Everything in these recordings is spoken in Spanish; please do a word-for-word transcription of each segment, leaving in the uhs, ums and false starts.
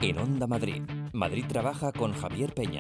En Onda Madrid, Madrid Trabaja con Javier Peña.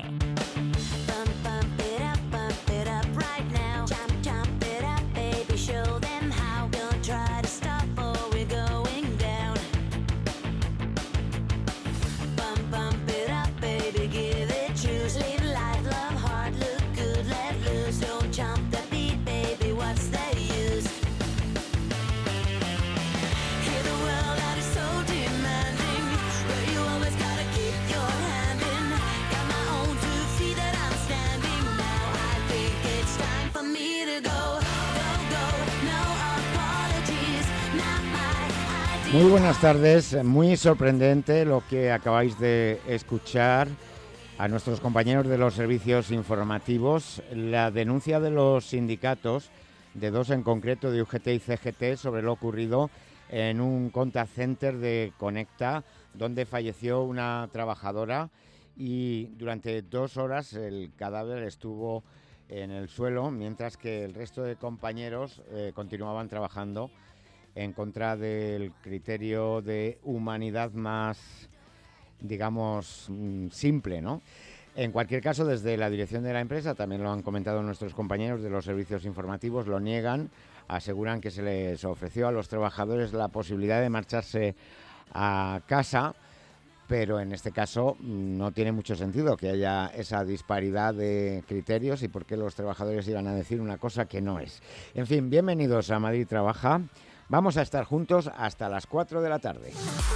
Muy buenas tardes, muy sorprendente lo que acabáis de escuchar a nuestros compañeros de los servicios informativos, la denuncia de los sindicatos, de dos en concreto, de U G T y C G T, sobre lo ocurrido en un contact center de Conecta, donde falleció una trabajadora y durante dos horas el cadáver estuvo en el suelo, mientras que el resto de compañeros eh, continuaban trabajando en contra del criterio de humanidad más, digamos, simple, ¿no? En cualquier caso, desde la dirección de la empresa, también lo han comentado nuestros compañeros de los servicios informativos, lo niegan, aseguran que se les ofreció a los trabajadores la posibilidad de marcharse a casa, pero en este caso no tiene mucho sentido que haya esa disparidad de criterios y por qué los trabajadores iban a decir una cosa que no es. En fin, bienvenidos a Madrid Trabaja. Vamos a estar juntos hasta las cuatro de la tarde.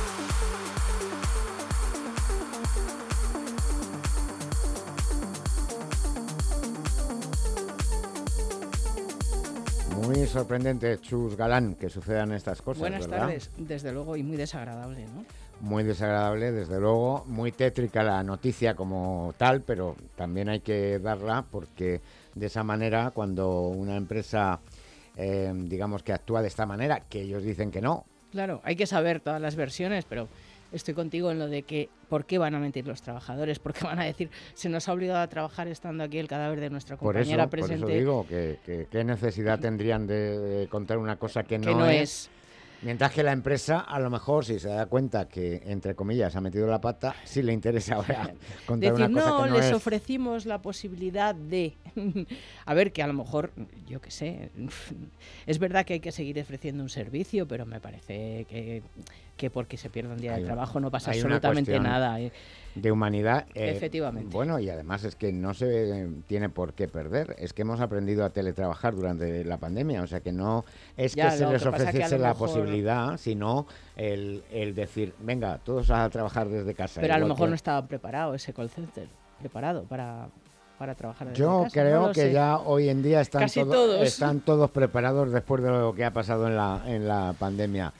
Muy sorprendente, Chus Galán, que sucedan estas cosas. Buenas ¿verdad? tardes, desde luego, y muy desagradable, ¿no? Muy desagradable, desde luego, muy tétrica la noticia como tal, pero también hay que darla porque de esa manera, cuando una empresa, eh, digamos que actúa de esta manera, que ellos dicen que no. Claro, hay que saber todas las versiones, pero estoy contigo en lo de que ¿por qué van a mentir los trabajadores? ¿Por qué van a decir se nos ha obligado a trabajar estando aquí el cadáver de nuestra compañera por eso, presente? Por eso digo que, que qué necesidad tendrían de, de contar una cosa que no, que no es. es. Mientras que la empresa, a lo mejor, si se da cuenta que, entre comillas, ha metido la pata, sí le interesa ahora contar Decir, una cosa no, que no les es. ofrecimos la posibilidad de... A ver, que a lo mejor, yo qué sé, es verdad que hay que seguir ofreciendo un servicio, pero me parece que, que porque se pierde un día Hay de una- trabajo no pasa hay una absolutamente cuestión nada. ¿eh? De humanidad. eh, Efectivamente. Bueno, y además es que no se tiene por qué perder. Es que hemos aprendido a teletrabajar durante la pandemia. O sea que no es Ya, que se lo les que pasa que a ofreciese lo la mejor- posibilidad, sino el, el decir, venga, todos a trabajar desde casa. Pero a lo igual mejor que- no estaba preparado ese call center, preparado para, para trabajar desde Yo casa. creo no lo que sé. ya hoy en día están, Casi todo- todos. están todos preparados después de lo que ha pasado en la, en la pandemia.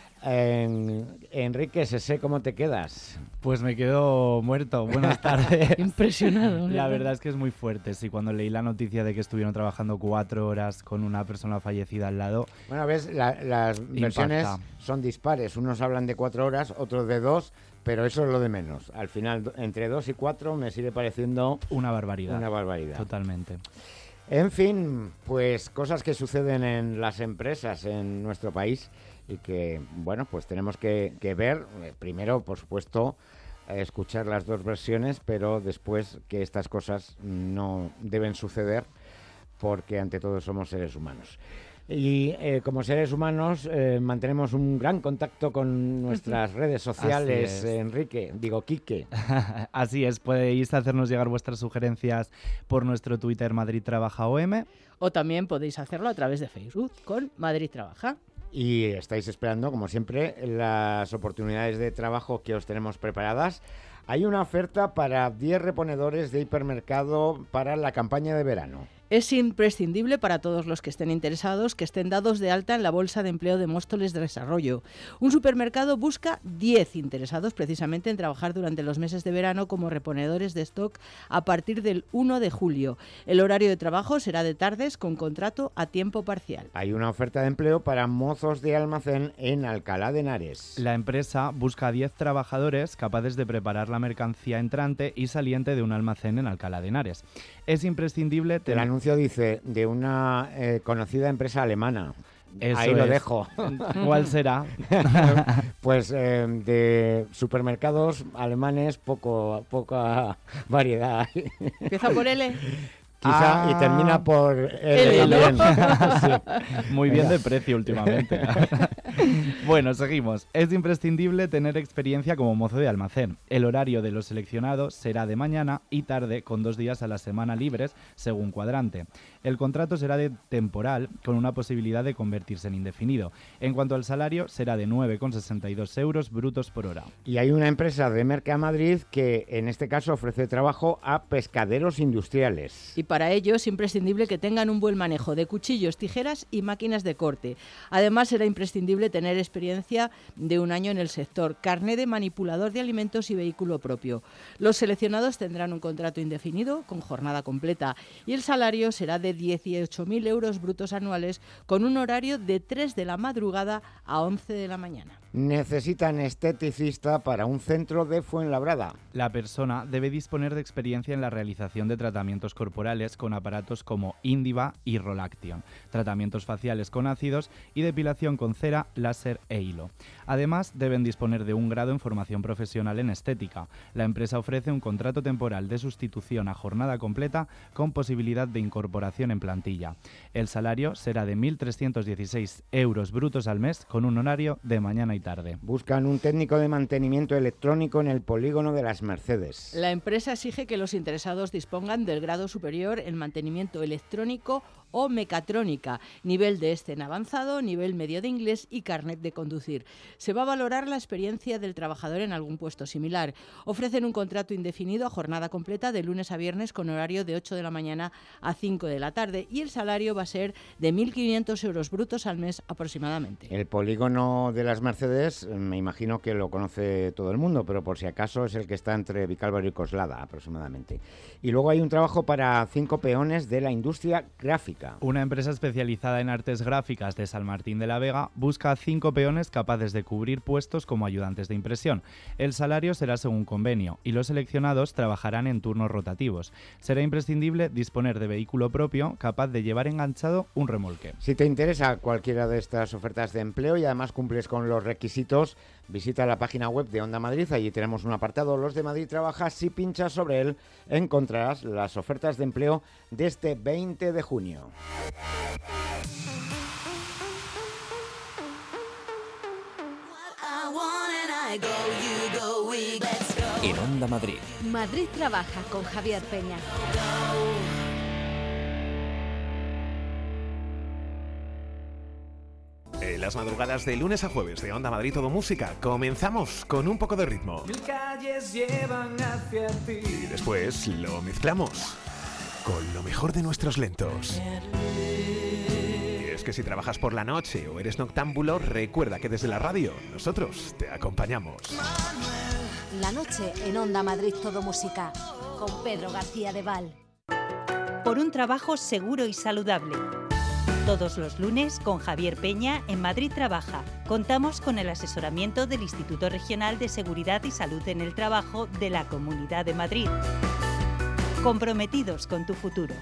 En- Enrique, Sese, ¿cómo te quedas? Pues me quedo muerto. Buenas tardes. Impresionado. La ¿verdad? verdad es que es muy fuerte. Sí, cuando leí la noticia de que estuvieron trabajando cuatro horas con una persona fallecida al lado, Bueno, ves, la- las versiones son dispares. Unos hablan de cuatro horas, otros de dos, pero eso es lo de menos. Al final, do- entre dos y cuatro me sigue pareciendo una barbaridad. una barbaridad. Totalmente. En fin, pues cosas que suceden en las empresas en nuestro país y que, bueno, pues tenemos que, que ver. Eh, Primero, por supuesto, eh, escuchar las dos versiones, pero después que estas cosas no deben suceder porque ante todo somos seres humanos. Y eh, como seres humanos eh, mantenemos un gran contacto con nuestras redes sociales, es. eh, Enrique, digo Quique. Así es, podéis hacernos llegar vuestras sugerencias por nuestro Twitter Madrid Trabaja O M. O también podéis hacerlo a través de Facebook con Madrid Trabaja. Y estáis esperando, como siempre, las oportunidades de trabajo que os tenemos preparadas. Hay una oferta para diez reponedores de hipermercado para la campaña de verano. Es imprescindible para todos los que estén interesados que estén dados de alta en la Bolsa de Empleo de Móstoles de Desarrollo. Un supermercado busca diez interesados precisamente en trabajar durante los meses de verano como reponedores de stock a partir del uno de julio. El horario de trabajo será de tardes con contrato a tiempo parcial. Hay una oferta de empleo para mozos de almacén en Alcalá de Henares. La empresa busca a diez trabajadores capaces de preparar la mercancía entrante y saliente de un almacén en Alcalá de Henares. Es imprescindible El tener... anuncio dice de una eh, conocida empresa alemana. Eso Ahí lo es. dejo. ¿Cuál será? Pues eh, de supermercados alemanes, poco, poca variedad. Empieza por L. Quizá, Ah. y termina por L L, ¿no? también. Sí. Muy bien de precio últimamente. Bueno, seguimos. Es imprescindible tener experiencia como mozo de almacén. El horario de los seleccionados será de mañana y tarde, con dos días a la semana libres, según cuadrante. El contrato será de temporal, con una posibilidad de convertirse en indefinido. En cuanto al salario, será de nueve coma sesenta y dos euros brutos por hora. Y hay una empresa de Mercamadrid que en este caso ofrece trabajo a pescaderos industriales. Y para ello es imprescindible que tengan un buen manejo de cuchillos, tijeras y máquinas de corte. Además, será imprescindible tener experiencia de un año en el sector, carné de manipulador de alimentos y vehículo propio. Los seleccionados tendrán un contrato indefinido con jornada completa y el salario será de dieciocho mil euros brutos anuales con un horario de tres de la madrugada a once de la mañana. Necesitan esteticista para un centro de Fuenlabrada. La persona debe disponer de experiencia en la realización de tratamientos corporales con aparatos como Indiva y Rolaction, tratamientos faciales con ácidos y depilación con cera, láser e hilo. Además, deben disponer de un grado en formación profesional en estética. La empresa ofrece un contrato temporal de sustitución a jornada completa con posibilidad de incorporación en plantilla. El salario será de mil trescientos dieciséis euros brutos al mes con un horario de mañana y tarde. Buscan un técnico de mantenimiento electrónico en el polígono de las Mercedes. La empresa exige que los interesados dispongan del grado superior en mantenimiento electrónico o mecatrónica, nivel de este en avanzado, nivel medio de inglés y carnet de conducir. Se va a valorar la experiencia del trabajador en algún puesto similar. Ofrecen un contrato indefinido a jornada completa de lunes a viernes con horario de ocho de la mañana a cinco de la tarde y el salario va a ser de mil quinientos euros brutos al mes aproximadamente. El polígono de las Mercedes, me imagino que lo conoce todo el mundo, pero por si acaso es el que está entre Vicálvaro y Coslada aproximadamente. Y luego hay un trabajo para cinco peones de la industria gráfica. Una empresa especializada en artes gráficas de San Martín de la Vega busca cinco peones capaces de cubrir puestos como ayudantes de impresión. El salario será según convenio y los seleccionados trabajarán en turnos rotativos. Será imprescindible disponer de vehículo propio capaz de llevar enganchado un remolque. Si te interesa cualquiera de estas ofertas de empleo y además cumples con los requisitos, visita la página web de Onda Madrid. Allí tenemos un apartado, Los de Madrid Trabaja. Si pinchas sobre él, encontrarás las ofertas de empleo de este veinte de junio. En Onda Madrid. Madrid Trabaja con Javier Peña. En las madrugadas de lunes a jueves de Onda Madrid Todo Música comenzamos con un poco de ritmo. Mil calles llevan hacia ti. Y después lo mezclamos con lo mejor de nuestros lentos. Y es que si trabajas por la noche o eres noctámbulo, recuerda que desde la radio nosotros te acompañamos. La noche en Onda Madrid Todo Música con Pedro García de Val. Por un trabajo seguro y saludable. Todos los lunes con Javier Peña en Madrid Trabaja. Contamos con el asesoramiento del Instituto Regional de Seguridad y Salud en el Trabajo de la Comunidad de Madrid. Comprometidos con tu futuro.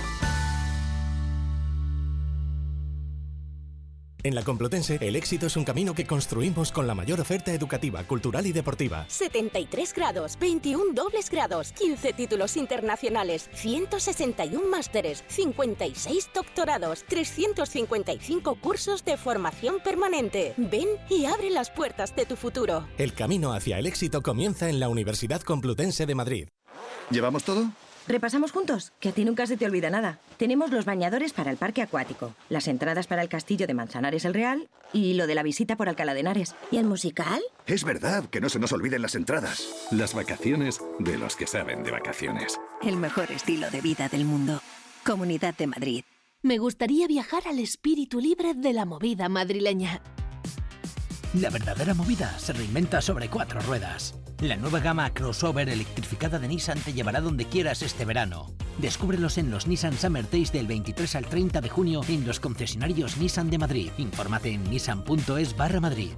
En la Complutense, el éxito es un camino que construimos con la mayor oferta educativa, cultural y deportiva. setenta y tres grados, veintiún dobles grados, quince títulos internacionales, ciento sesenta y un másteres, cincuenta y seis doctorados, trescientos cincuenta y cinco cursos de formación permanente. Ven y abre las puertas de tu futuro. El camino hacia el éxito comienza en la Universidad Complutense de Madrid. ¿Llevamos todo? ¿Repasamos juntos? Que a ti nunca se te olvida nada. Tenemos los bañadores para el parque acuático, las entradas para el castillo de Manzanares el Real y lo de la visita por Alcalá de Henares. ¿Y el musical? Es verdad, que no se nos olviden las entradas. Las vacaciones de los que saben de vacaciones. El mejor estilo de vida del mundo. Comunidad de Madrid. Me gustaría viajar al espíritu libre de la movida madrileña. La verdadera movida se reinventa sobre cuatro ruedas. La nueva gama crossover electrificada de Nissan te llevará donde quieras este verano. Descúbrelos en los Nissan Summer Days del veintitrés al treinta de junio en los concesionarios Nissan de Madrid. Infórmate en nissan punto es barra Madrid.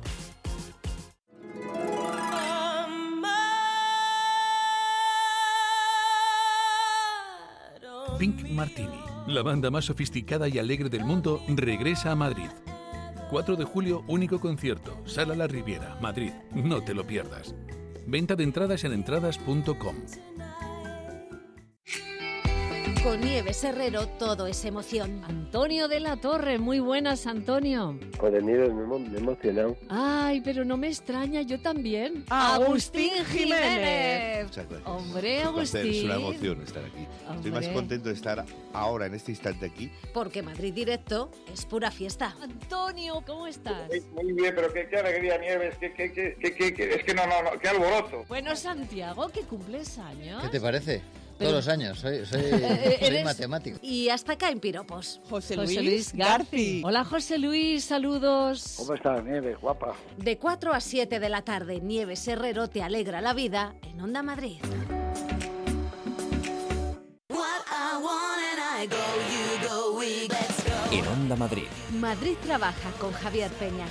Pink Martini, la banda más sofisticada y alegre del mundo, regresa a Madrid. cuatro de julio, único concierto, Sala La Riviera, Madrid. No te lo pierdas. Venta de entradas en entradas punto com. Con Nieves Herrero todo es emoción. Antonio de la Torre, muy buenas, Antonio. Pues de Nieves me, me he emocionado. Ay, pero no me extraña, yo también. Agustín Jiménez. Muchas gracias. Hombre, Agustín. Es una emoción estar aquí. Hombre. Estoy más contento de estar ahora, en este instante aquí. Porque Madrid Directo es pura fiesta. Antonio, ¿cómo estás? Muy bien, pero qué, qué alegría, Nieves, qué, qué, qué, qué, qué, qué, es que no, no, no, qué alboroto. Bueno, Santiago, que cumples años. ¿Qué te parece? Pero... Todos los años, soy, soy, Eh, soy eres- matemático. Y hasta acá en piropos. José José Luis, Luis Garci. Hola, José Luis, saludos. ¿Cómo estás, Nieves, guapa? De cuatro a siete de la tarde, Nieves Herrero te alegra la vida en Onda Madrid. En Onda Madrid. Madrid trabaja con Javier Peña.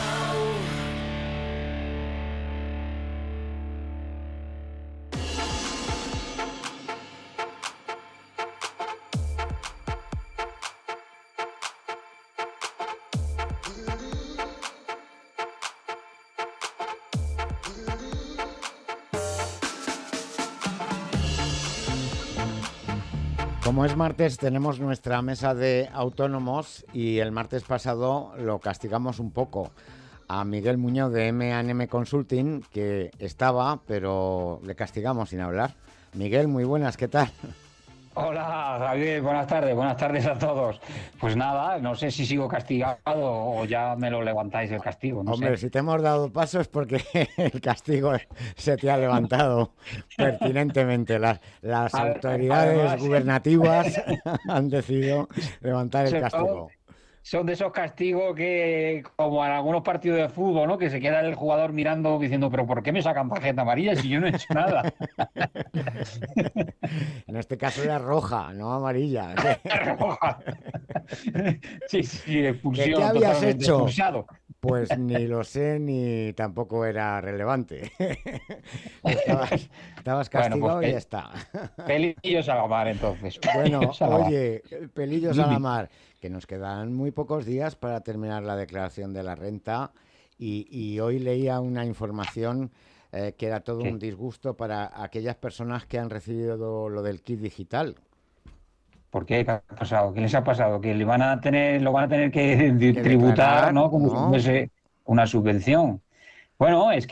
Como es martes, tenemos nuestra mesa de autónomos y el martes pasado lo castigamos un poco a Miguel Muñoz de eme and eme Consulting, que estaba, pero le castigamos sin hablar. Miguel, muy buenas, ¿qué tal? Hola Javier, buenas tardes, buenas tardes a todos. Pues nada, no sé si sigo castigado o ya me lo levantáis el castigo, no Hombre, sé. si te hemos dado paso es porque el castigo se te ha levantado pertinentemente. Las, las A ver, autoridades además- gubernativas han decidido levantar el Son- castigo. Son de esos castigos que, como en algunos partidos de fútbol, ¿no? Que se queda el jugador mirando diciendo, pero ¿por qué me sacan tarjeta amarilla si yo no he hecho nada? En este caso era roja, no amarilla. Roja. Sí, sí, expulsión. ¿Qué, qué habías totalmente, hecho? expulsado. Pues ni lo sé ni tampoco era relevante. Estabas, estabas castigado Bueno, pues, y eh, ya está. Pelillos a la mar, entonces. Bueno, Pelillos a la mar. oye, pelillos a Dime. la mar, que nos quedan muy pocos días para terminar la declaración de la renta y, y hoy leía una información eh, que era todo ¿Qué? un disgusto para aquellas personas que han recibido lo del kit digital. ¿Por qué? ¿Qué ha pasado? ¿Qué les ha pasado? Que le van a tener, lo van a tener que declarar, tributar, ¿no? Como ¿no? si fuese una subvención. Bueno, es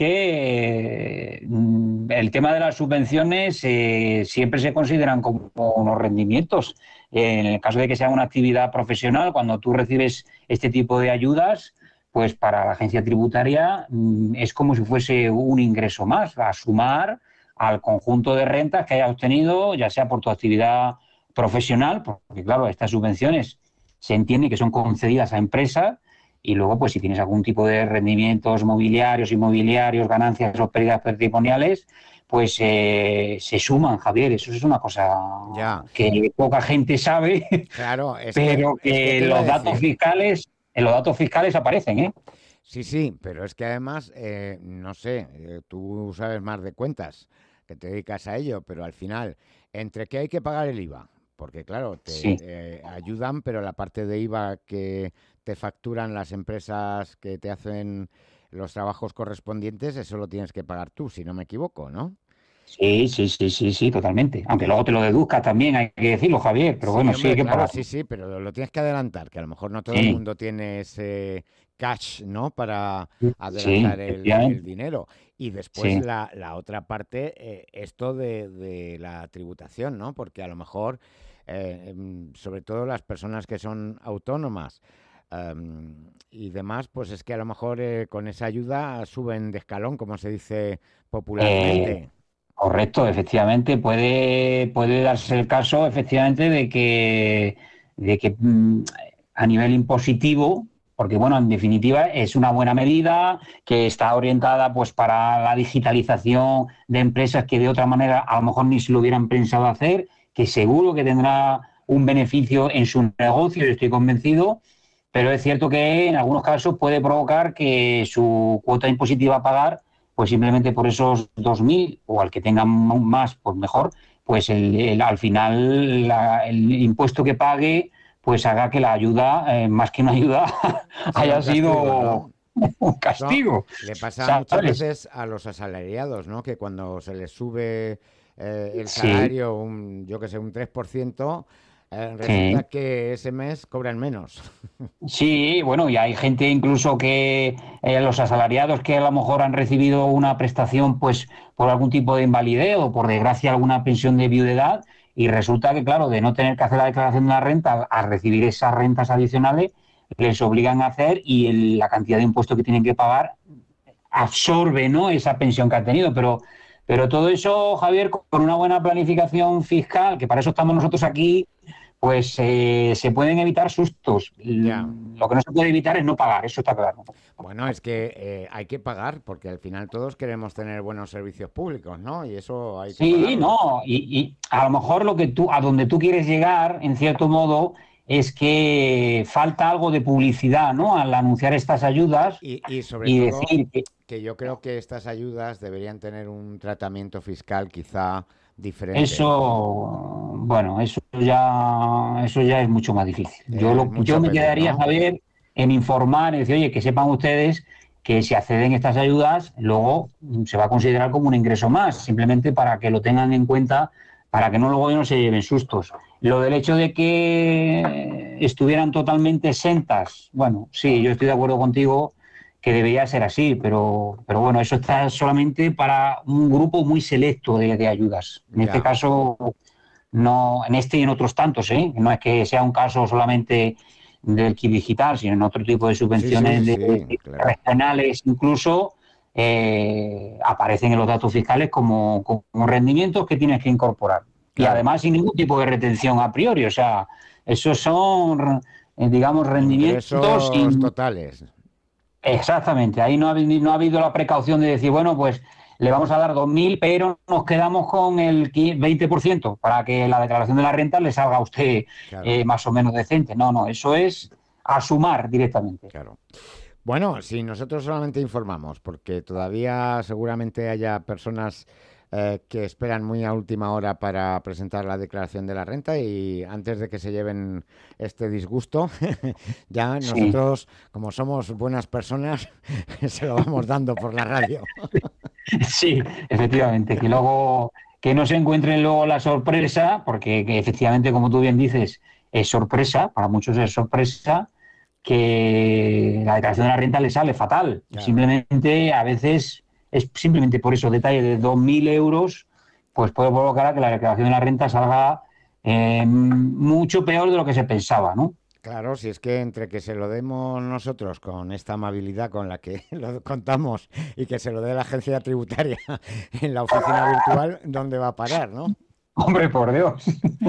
que mm, el tema de las subvenciones eh, siempre se consideran como unos rendimientos. En el caso de que sea una actividad profesional, cuando tú recibes este tipo de ayudas, pues para la agencia tributaria mm, es como si fuese un ingreso más, a sumar al conjunto de rentas que hayas obtenido, ya sea por tu actividad profesional, porque claro, estas subvenciones se entiende que son concedidas a empresas y luego pues si tienes algún tipo de rendimientos mobiliarios, inmobiliarios, ganancias o pérdidas patrimoniales, pues eh, se suman, Javier. Eso es una cosa Ya. que poca gente sabe, Claro, es pero que, es que, que te iba a los datos decir. fiscales, en los datos fiscales aparecen, ¿eh? Sí, sí, pero es que además, eh, no sé, eh, tú sabes más de cuentas, que te dedicas a ello, pero al final, entre que hay que pagar el I V A, porque claro, te Sí. eh, ayudan, pero la parte de I V A que te facturan las empresas que te hacen los trabajos correspondientes, eso lo tienes que pagar tú, si no me equivoco, ¿no? Sí, sí, sí, sí, sí, totalmente. Aunque luego te lo deduzcas también, hay que decirlo, Javier, pero bueno, sí, hombre, hay que claro, pagar. sí, sí, pero lo tienes que adelantar, que a lo mejor no todo Sí. el mundo tiene ese cash, ¿no? Para Sí, adelantar el, efectivamente. el dinero. Y después Sí. la, la otra parte, eh, esto de, de la tributación, ¿no? Porque a lo mejor, eh, em, sobre todo las personas que son autónomas em, y demás, pues es que a lo mejor eh, con esa ayuda suben de escalón, como se dice popularmente. Eh, correcto, efectivamente, puede, puede darse el caso, efectivamente, de que, de que mm, a nivel impositivo, porque bueno, en definitiva es una buena medida que está orientada pues para la digitalización de empresas que de otra manera a lo mejor ni se lo hubieran pensado hacer, que seguro que tendrá un beneficio en su negocio, yo estoy convencido, pero es cierto que en algunos casos puede provocar que su cuota impositiva a pagar, pues simplemente por esos dos mil o al que tengan más, pues mejor, pues el, el- al final la- el impuesto que pague pues haga que la ayuda, eh, más que una ayuda, haya un castigo, sido ¿no? un castigo. No, le pasa ¿Sabes? muchas veces a los asalariados, ¿no? Que cuando se les sube eh, el Sí. salario, un, yo que sé, un tres por ciento, eh, resulta Sí. que ese mes cobran menos. Sí, bueno, y hay gente incluso que eh, los asalariados que a lo mejor han recibido una prestación pues por algún tipo de invalidez o por desgracia alguna pensión de viudedad y resulta que, claro, de no tener que hacer la declaración de la renta, al recibir esas rentas adicionales, les obligan a hacer y el- la cantidad de impuestos que tienen que pagar absorbe, ¿no?, esa pensión que han tenido. Pero, pero todo eso, Javier, con una buena planificación fiscal, que para eso estamos nosotros aquí, pues eh, se pueden evitar sustos. Lo que no se puede evitar es no pagar, eso está claro. Bueno, es que eh, hay que pagar porque al final todos queremos tener buenos servicios públicos, ¿no? Y eso hay que Sí, pagarlo. no, y, y a lo mejor lo que tú, a donde tú quieres llegar, en cierto modo, es que falta algo de publicidad, ¿no?, al anunciar estas ayudas Y, y sobre y todo decir que que yo creo que estas ayudas deberían tener un tratamiento fiscal quizá diferente. eso, bueno, eso ya, eso ya es mucho más difícil. Yo, Eh, lo- mucho yo me pedir, quedaría, ¿no? Javier, en informar, en decir, oye, que sepan ustedes que si acceden a estas ayudas, luego mm, se va a considerar como un ingreso más, simplemente para que lo tengan en cuenta, para que no luego no se lleven sustos. Lo del hecho de que estuvieran totalmente exentas, bueno, sí, yo estoy de acuerdo contigo que debería ser así, pero, pero bueno, eso está solamente para un grupo muy selecto de, de ayudas. En Ya. este caso, no, en este y en otros tantos, ¿eh? No es que sea un caso solamente del kit digital, sino en otro tipo de subvenciones Sí, sí, de- sí, de claro. regionales incluso, eh, aparecen en los datos fiscales como, como rendimientos que tienes que incorporar. Y Claro. además sin ningún tipo de retención a priori, o sea, esos son, eh, digamos, rendimientos Ingresos sin... totales. Exactamente, ahí no ha, habi- no ha habido la precaución de decir, bueno, pues le vamos a dar dos mil, pero nos quedamos con el qui- veinte por ciento para que la declaración de la renta le salga a usted Claro. eh, más o menos decente. No, no, eso es a sumar directamente. Claro. Bueno, si nosotros solamente informamos, porque todavía seguramente haya personas eh, que esperan muy a última hora para presentar la declaración de la renta y antes de que se lleven este disgusto, ya Sí. nosotros, como somos buenas personas, se lo vamos dando por la radio. Sí, efectivamente, que luego que no se encuentren luego la sorpresa, porque que efectivamente, como tú bien dices, es sorpresa, para muchos es sorpresa, que la declaración de la renta le sale fatal. Claro. Simplemente, a veces, es simplemente por esos detalles de dos mil euros, pues puede provocar a que la declaración de la renta salga eh, mucho peor de lo que se pensaba, ¿no? Claro, si es que entre que se lo demos nosotros con esta amabilidad con la que lo contamos y que se lo dé la agencia tributaria en la oficina virtual, ¿dónde va a parar, no? Hombre, por Dios.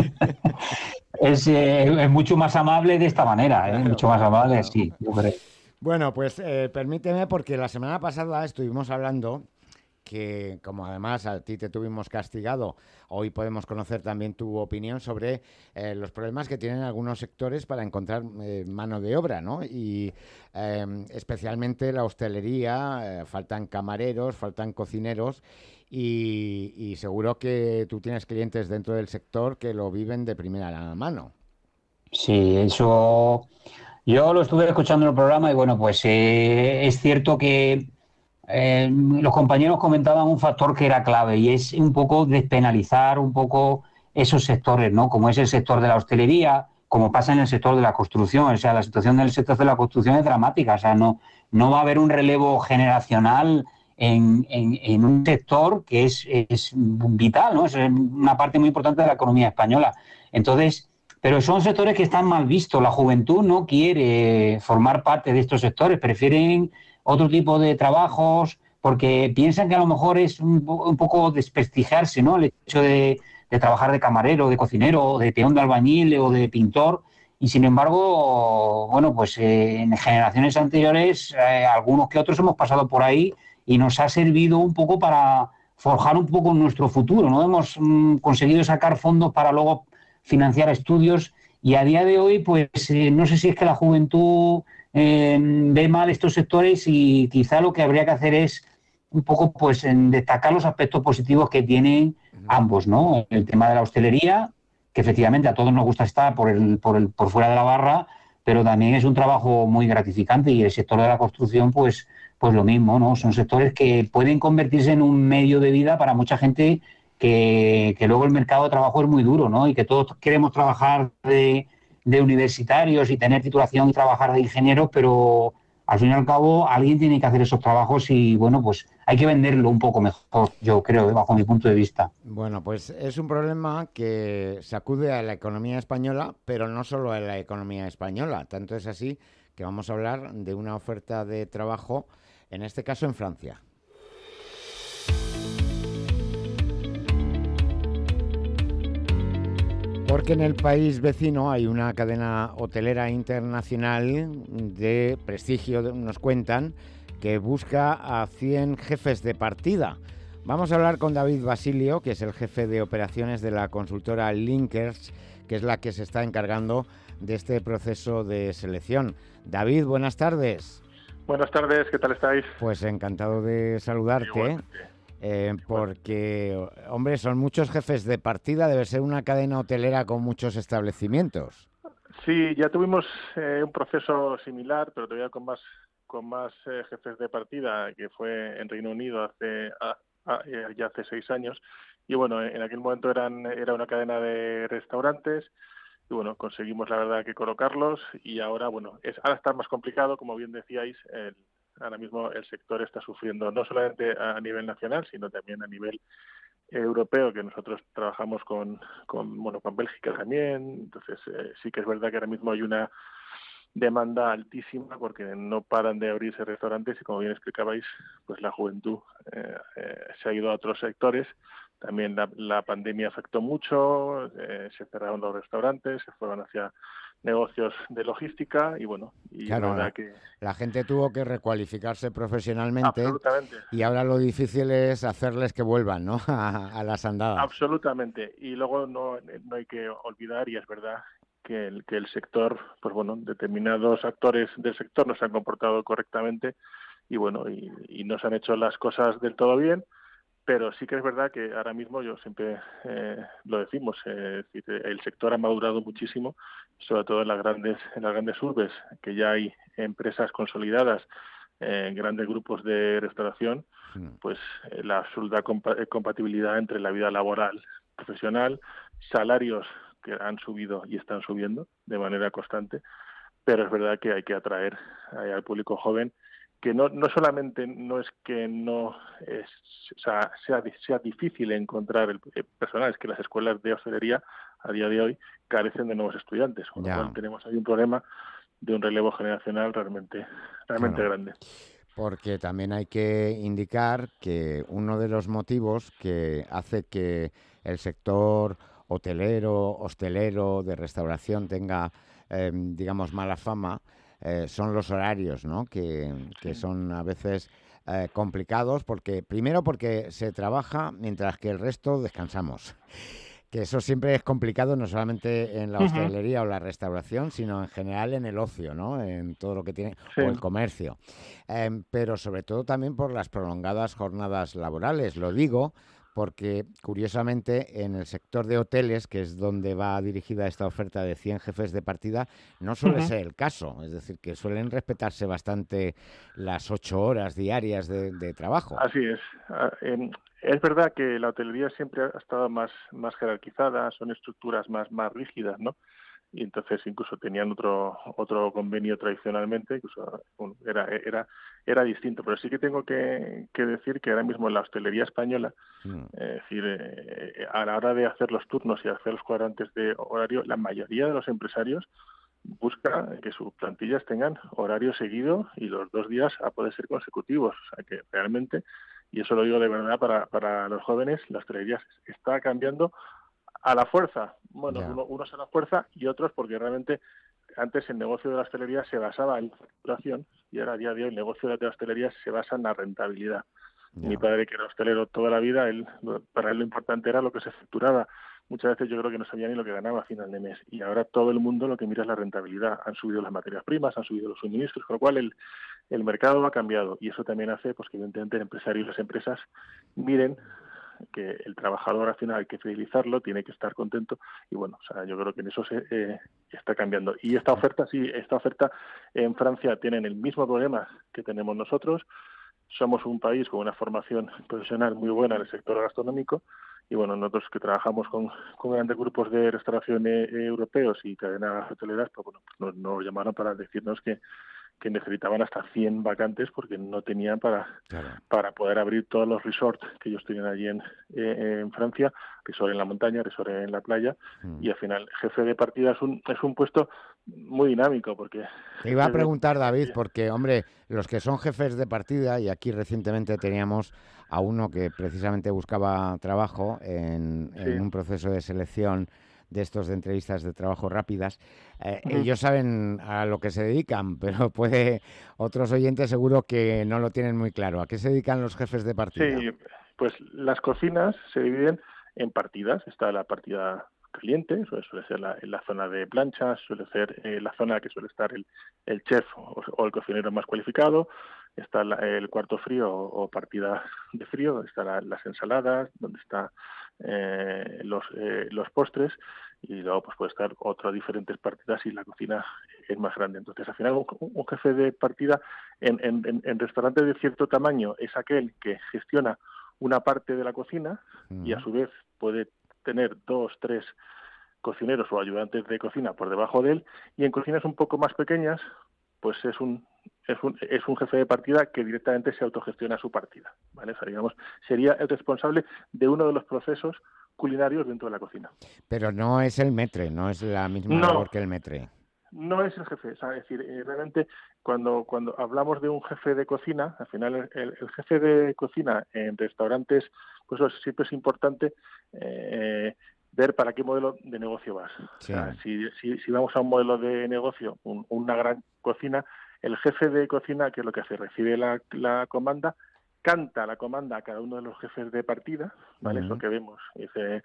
es, eh, es mucho más amable de esta manera, ¿eh? Claro, mucho más amable, claro. sí, yo creo. Bueno, pues eh, permíteme, porque la semana pasada estuvimos hablando que, como además a ti te tuvimos castigado, hoy podemos conocer también tu opinión sobre eh, los problemas que tienen algunos sectores para encontrar eh, mano de obra, ¿no? Y eh, especialmente la hostelería, eh, faltan camareros, faltan cocineros y, y seguro que tú tienes clientes dentro del sector que lo viven de primera mano. Sí, eso. Yo lo estuve escuchando en el programa y bueno, pues eh, es cierto que eh, los compañeros comentaban un factor que era clave y es un poco despenalizar un poco esos sectores, ¿no? Como es el sector de la hostelería, como pasa en el sector de la construcción. O sea, la situación del sector de la construcción es dramática. O sea, no, no va a haber un relevo generacional en, en, en un sector que es, es vital, ¿no? Es una parte muy importante de la economía española. Entonces, pero son sectores que están mal vistos. La juventud no quiere formar parte de estos sectores, prefieren otro tipo de trabajos porque piensan que a lo mejor es un, un poco desprestigiarse, ¿no? El hecho de, de trabajar de camarero, de cocinero, de peón de albañil o de pintor. Y sin embargo, bueno, pues eh, en generaciones anteriores, eh, algunos que otros hemos pasado por ahí y nos ha servido un poco para forjar un poco nuestro futuro, ¿no? Hemos mm, conseguido sacar fondos para luego financiar estudios y a día de hoy, pues eh, no sé si es que la juventud eh, ve mal estos sectores y quizá lo que habría que hacer es un poco pues en destacar los aspectos positivos que tienen ambos, ¿no? El tema de la hostelería que efectivamente a todos nos gusta estar por, el, por, el, por fuera de la barra, pero también es un trabajo muy gratificante y el sector de la construcción, pues, pues lo mismo, ¿no? Son sectores que pueden convertirse en un medio de vida para mucha gente que, que luego el mercado de trabajo es muy duro, ¿no? Y que todos queremos trabajar de, de universitarios y tener titulación y trabajar de ingenieros, pero al fin y al cabo alguien tiene que hacer esos trabajos y, bueno, pues hay que venderlo un poco mejor, yo creo, bajo mi punto de vista. Bueno, pues es un problema que sacude a la economía española, pero no solo a la economía española. Tanto es así que vamos a hablar de una oferta de trabajo, en este caso en Francia. Porque en el país vecino hay una cadena hotelera internacional de prestigio, nos cuentan, que busca a cien jefes de partida. Vamos a hablar con David Basilio, que es el jefe de operaciones de la consultora Linkers, que es la que se está encargando de este proceso de selección. David, buenas tardes. Buenas tardes, ¿qué tal estáis? Pues encantado de saludarte. Eh, porque, hombre, son muchos jefes de partida, debe ser una cadena hotelera con muchos establecimientos. Sí, ya tuvimos eh, un proceso similar, pero todavía con más con más eh, jefes de partida, que fue en Reino Unido hace a, a, ya hace seis años. Y bueno, en aquel momento eran era una cadena de restaurantes y bueno, conseguimos la verdad que colocarlos y ahora, bueno, es ahora está más complicado, como bien decíais, el ahora mismo el sector está sufriendo no solamente a nivel nacional, sino también a nivel europeo, que nosotros trabajamos con, con bueno, con Bélgica también. Entonces, eh, sí que es verdad que ahora mismo hay una demanda altísima porque no paran de abrirse restaurantes y, como bien explicabais, pues la juventud eh, eh, se ha ido a otros sectores. También la, la pandemia afectó mucho, eh, se cerraron los restaurantes, se fueron hacia negocios de logística y bueno, y claro, la verdad la, que la gente tuvo que recualificarse profesionalmente. Absolutamente. Y ahora lo difícil es hacerles que vuelvan, ¿no? a, a las andadas. Absolutamente. Y luego no, no hay que olvidar, y es verdad, que el, que el sector, pues bueno, determinados actores del sector no se han comportado correctamente y bueno, y, y no se han hecho las cosas del todo bien. Pero sí que es verdad que ahora mismo, yo siempre eh, lo decimos, eh, el sector ha madurado muchísimo, sobre todo en las grandes en las grandes urbes, que ya hay empresas consolidadas, eh, grandes grupos de restauración, pues eh, la absoluta compa- compatibilidad entre la vida laboral, profesional, salarios que han subido y están subiendo de manera constante, pero es verdad que hay que atraer eh, al público joven, que no no solamente no es que no es, o sea, sea, sea difícil encontrar el, el personal, es que las escuelas de hostelería a día de hoy carecen de nuevos estudiantes, con lo cual tenemos ahí un problema de un relevo generacional realmente, realmente Claro. grande. Porque también hay que indicar que uno de los motivos que hace que el sector hotelero, hostelero, de restauración tenga, eh, digamos, mala fama, eh, son los horarios, ¿no? Que, que son a veces eh, complicados, porque primero porque se trabaja mientras que el resto descansamos. Que eso siempre es complicado, no solamente en la Ujú. hostelería o la restauración, sino en general en el ocio, ¿no? En todo lo que tiene, Sí. o el comercio. Eh, pero sobre todo también por las prolongadas jornadas laborales. Lo digo porque, curiosamente, en el sector de hoteles, que es donde va dirigida esta oferta de cien jefes de partida, no suele Ujú. ser el caso. Es decir, que suelen respetarse bastante las ocho horas diarias de, de trabajo. Así es. Ah, em, Es verdad que la hotelería siempre ha estado más, más jerarquizada, son estructuras más, más rígidas, ¿no? Y entonces incluso tenían otro otro convenio tradicionalmente, incluso bueno, era era era distinto. Pero sí que tengo que, que decir que ahora mismo en la hostelería española, Mm. eh, es decir, eh, a la hora de hacer los turnos y hacer los cuadrantes de horario, la mayoría de los empresarios busca que sus plantillas tengan horario seguido y los dos días a poder ser consecutivos. O sea que realmente, y eso lo digo de verdad para, para los jóvenes, la hostelería está cambiando a la fuerza. Bueno, Ya. uno- unos a la fuerza y otros porque realmente antes el negocio de la hostelería se basaba en la facturación y ahora a día de hoy el negocio de la hostelería se basa en la rentabilidad. Ya. Mi padre, que era hostelero toda la vida, él, para él lo importante era lo que se facturaba. Muchas veces yo creo que no sabía ni lo que ganaba a final de mes. Y ahora todo el mundo lo que mira es la rentabilidad. Han subido las materias primas, han subido los suministros, con lo cual el, el mercado ha cambiado. Y eso también hace pues que evidentemente el empresario y las empresas miren que el trabajador al final hay que fidelizarlo, tiene que estar contento y bueno, o sea, yo creo que en eso se eh, está cambiando. Y esta oferta, sí, esta oferta en Francia tienen el mismo problema que tenemos nosotros. Somos un país con una formación profesional muy buena en el sector gastronómico y bueno, nosotros que trabajamos con, con grandes grupos de restauración eh, europeos y cadenas hoteleras, pues bueno, nos, nos llamaron para decirnos que que necesitaban hasta cien vacantes porque no tenían para claro. para poder abrir todos los resorts que ellos tienen allí en, eh, en Francia, resort en la montaña, resort en la playa, mm. y al final jefe de partida es un es un puesto muy dinámico porque... Te iba a preguntar, David, porque, hombre, los que son jefes de partida, y aquí recientemente teníamos a uno que precisamente buscaba trabajo en, sí. en un proceso de selección de estos de entrevistas de trabajo rápidas, eh, uh-huh. ellos saben a lo que se dedican, pero puede otros oyentes seguro que no lo tienen muy claro. ¿A qué se dedican los jefes de partida? Sí, pues las cocinas se dividen en partidas. Está la partida caliente, suele, suele ser la, en la zona de planchas, suele ser eh, la zona que suele estar el, el chef o, o el cocinero más cualificado. Está la, el cuarto frío o, o partida de frío, donde están la, las ensaladas, donde están eh, los, eh, los postres, y luego pues puede estar otras diferentes partidas y la cocina es más grande. Entonces, al final, un, un jefe de partida en, en, en restaurantes de cierto tamaño es aquel que gestiona una parte de la cocina mm. y a su vez puede tener dos, tres cocineros o ayudantes de cocina por debajo de él, y en cocinas un poco más pequeñas pues es un es un es un jefe de partida que directamente se autogestiona su partida, ¿vale? O sea, digamos, sería el responsable de uno de los procesos culinarios dentro de la cocina. Pero no es el maître, no es la misma no, labor que el maître. No es el jefe, o sea, es decir, eh, realmente cuando cuando hablamos de un jefe de cocina, al final el, el jefe de cocina en restaurantes, pues siempre es importante eh, ver para qué modelo de negocio vas. Sí. O sea, si, si, si vamos a un modelo de negocio, un, una gran cocina, el jefe de cocina, ¿qué es lo que hace? Recibe la, la comanda, canta la comanda a cada uno de los jefes de partida, ¿vale? Uh-huh. Es lo que vemos. Dice,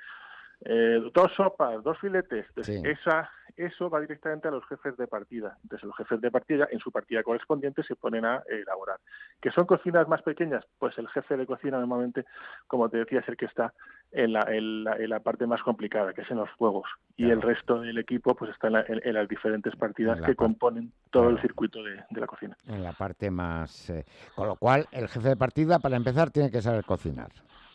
eh, dos sopas, dos filetes. Entonces, sí. esa, eso va directamente a los jefes de partida. Entonces, los jefes de partida, en su partida correspondiente, se ponen a elaborar. ¿Que son cocinas más pequeñas? Pues el jefe de cocina, normalmente, como te decía, es el que está en la, en la, en la parte más complicada, que es en los fuegos. Y claro. el resto del equipo pues está en, la, en, en las diferentes partidas que par- componen todo claro. el circuito de, de la cocina. En la parte más... Eh, con lo cual, el jefe de partida, para empezar, tiene que saber cocinar.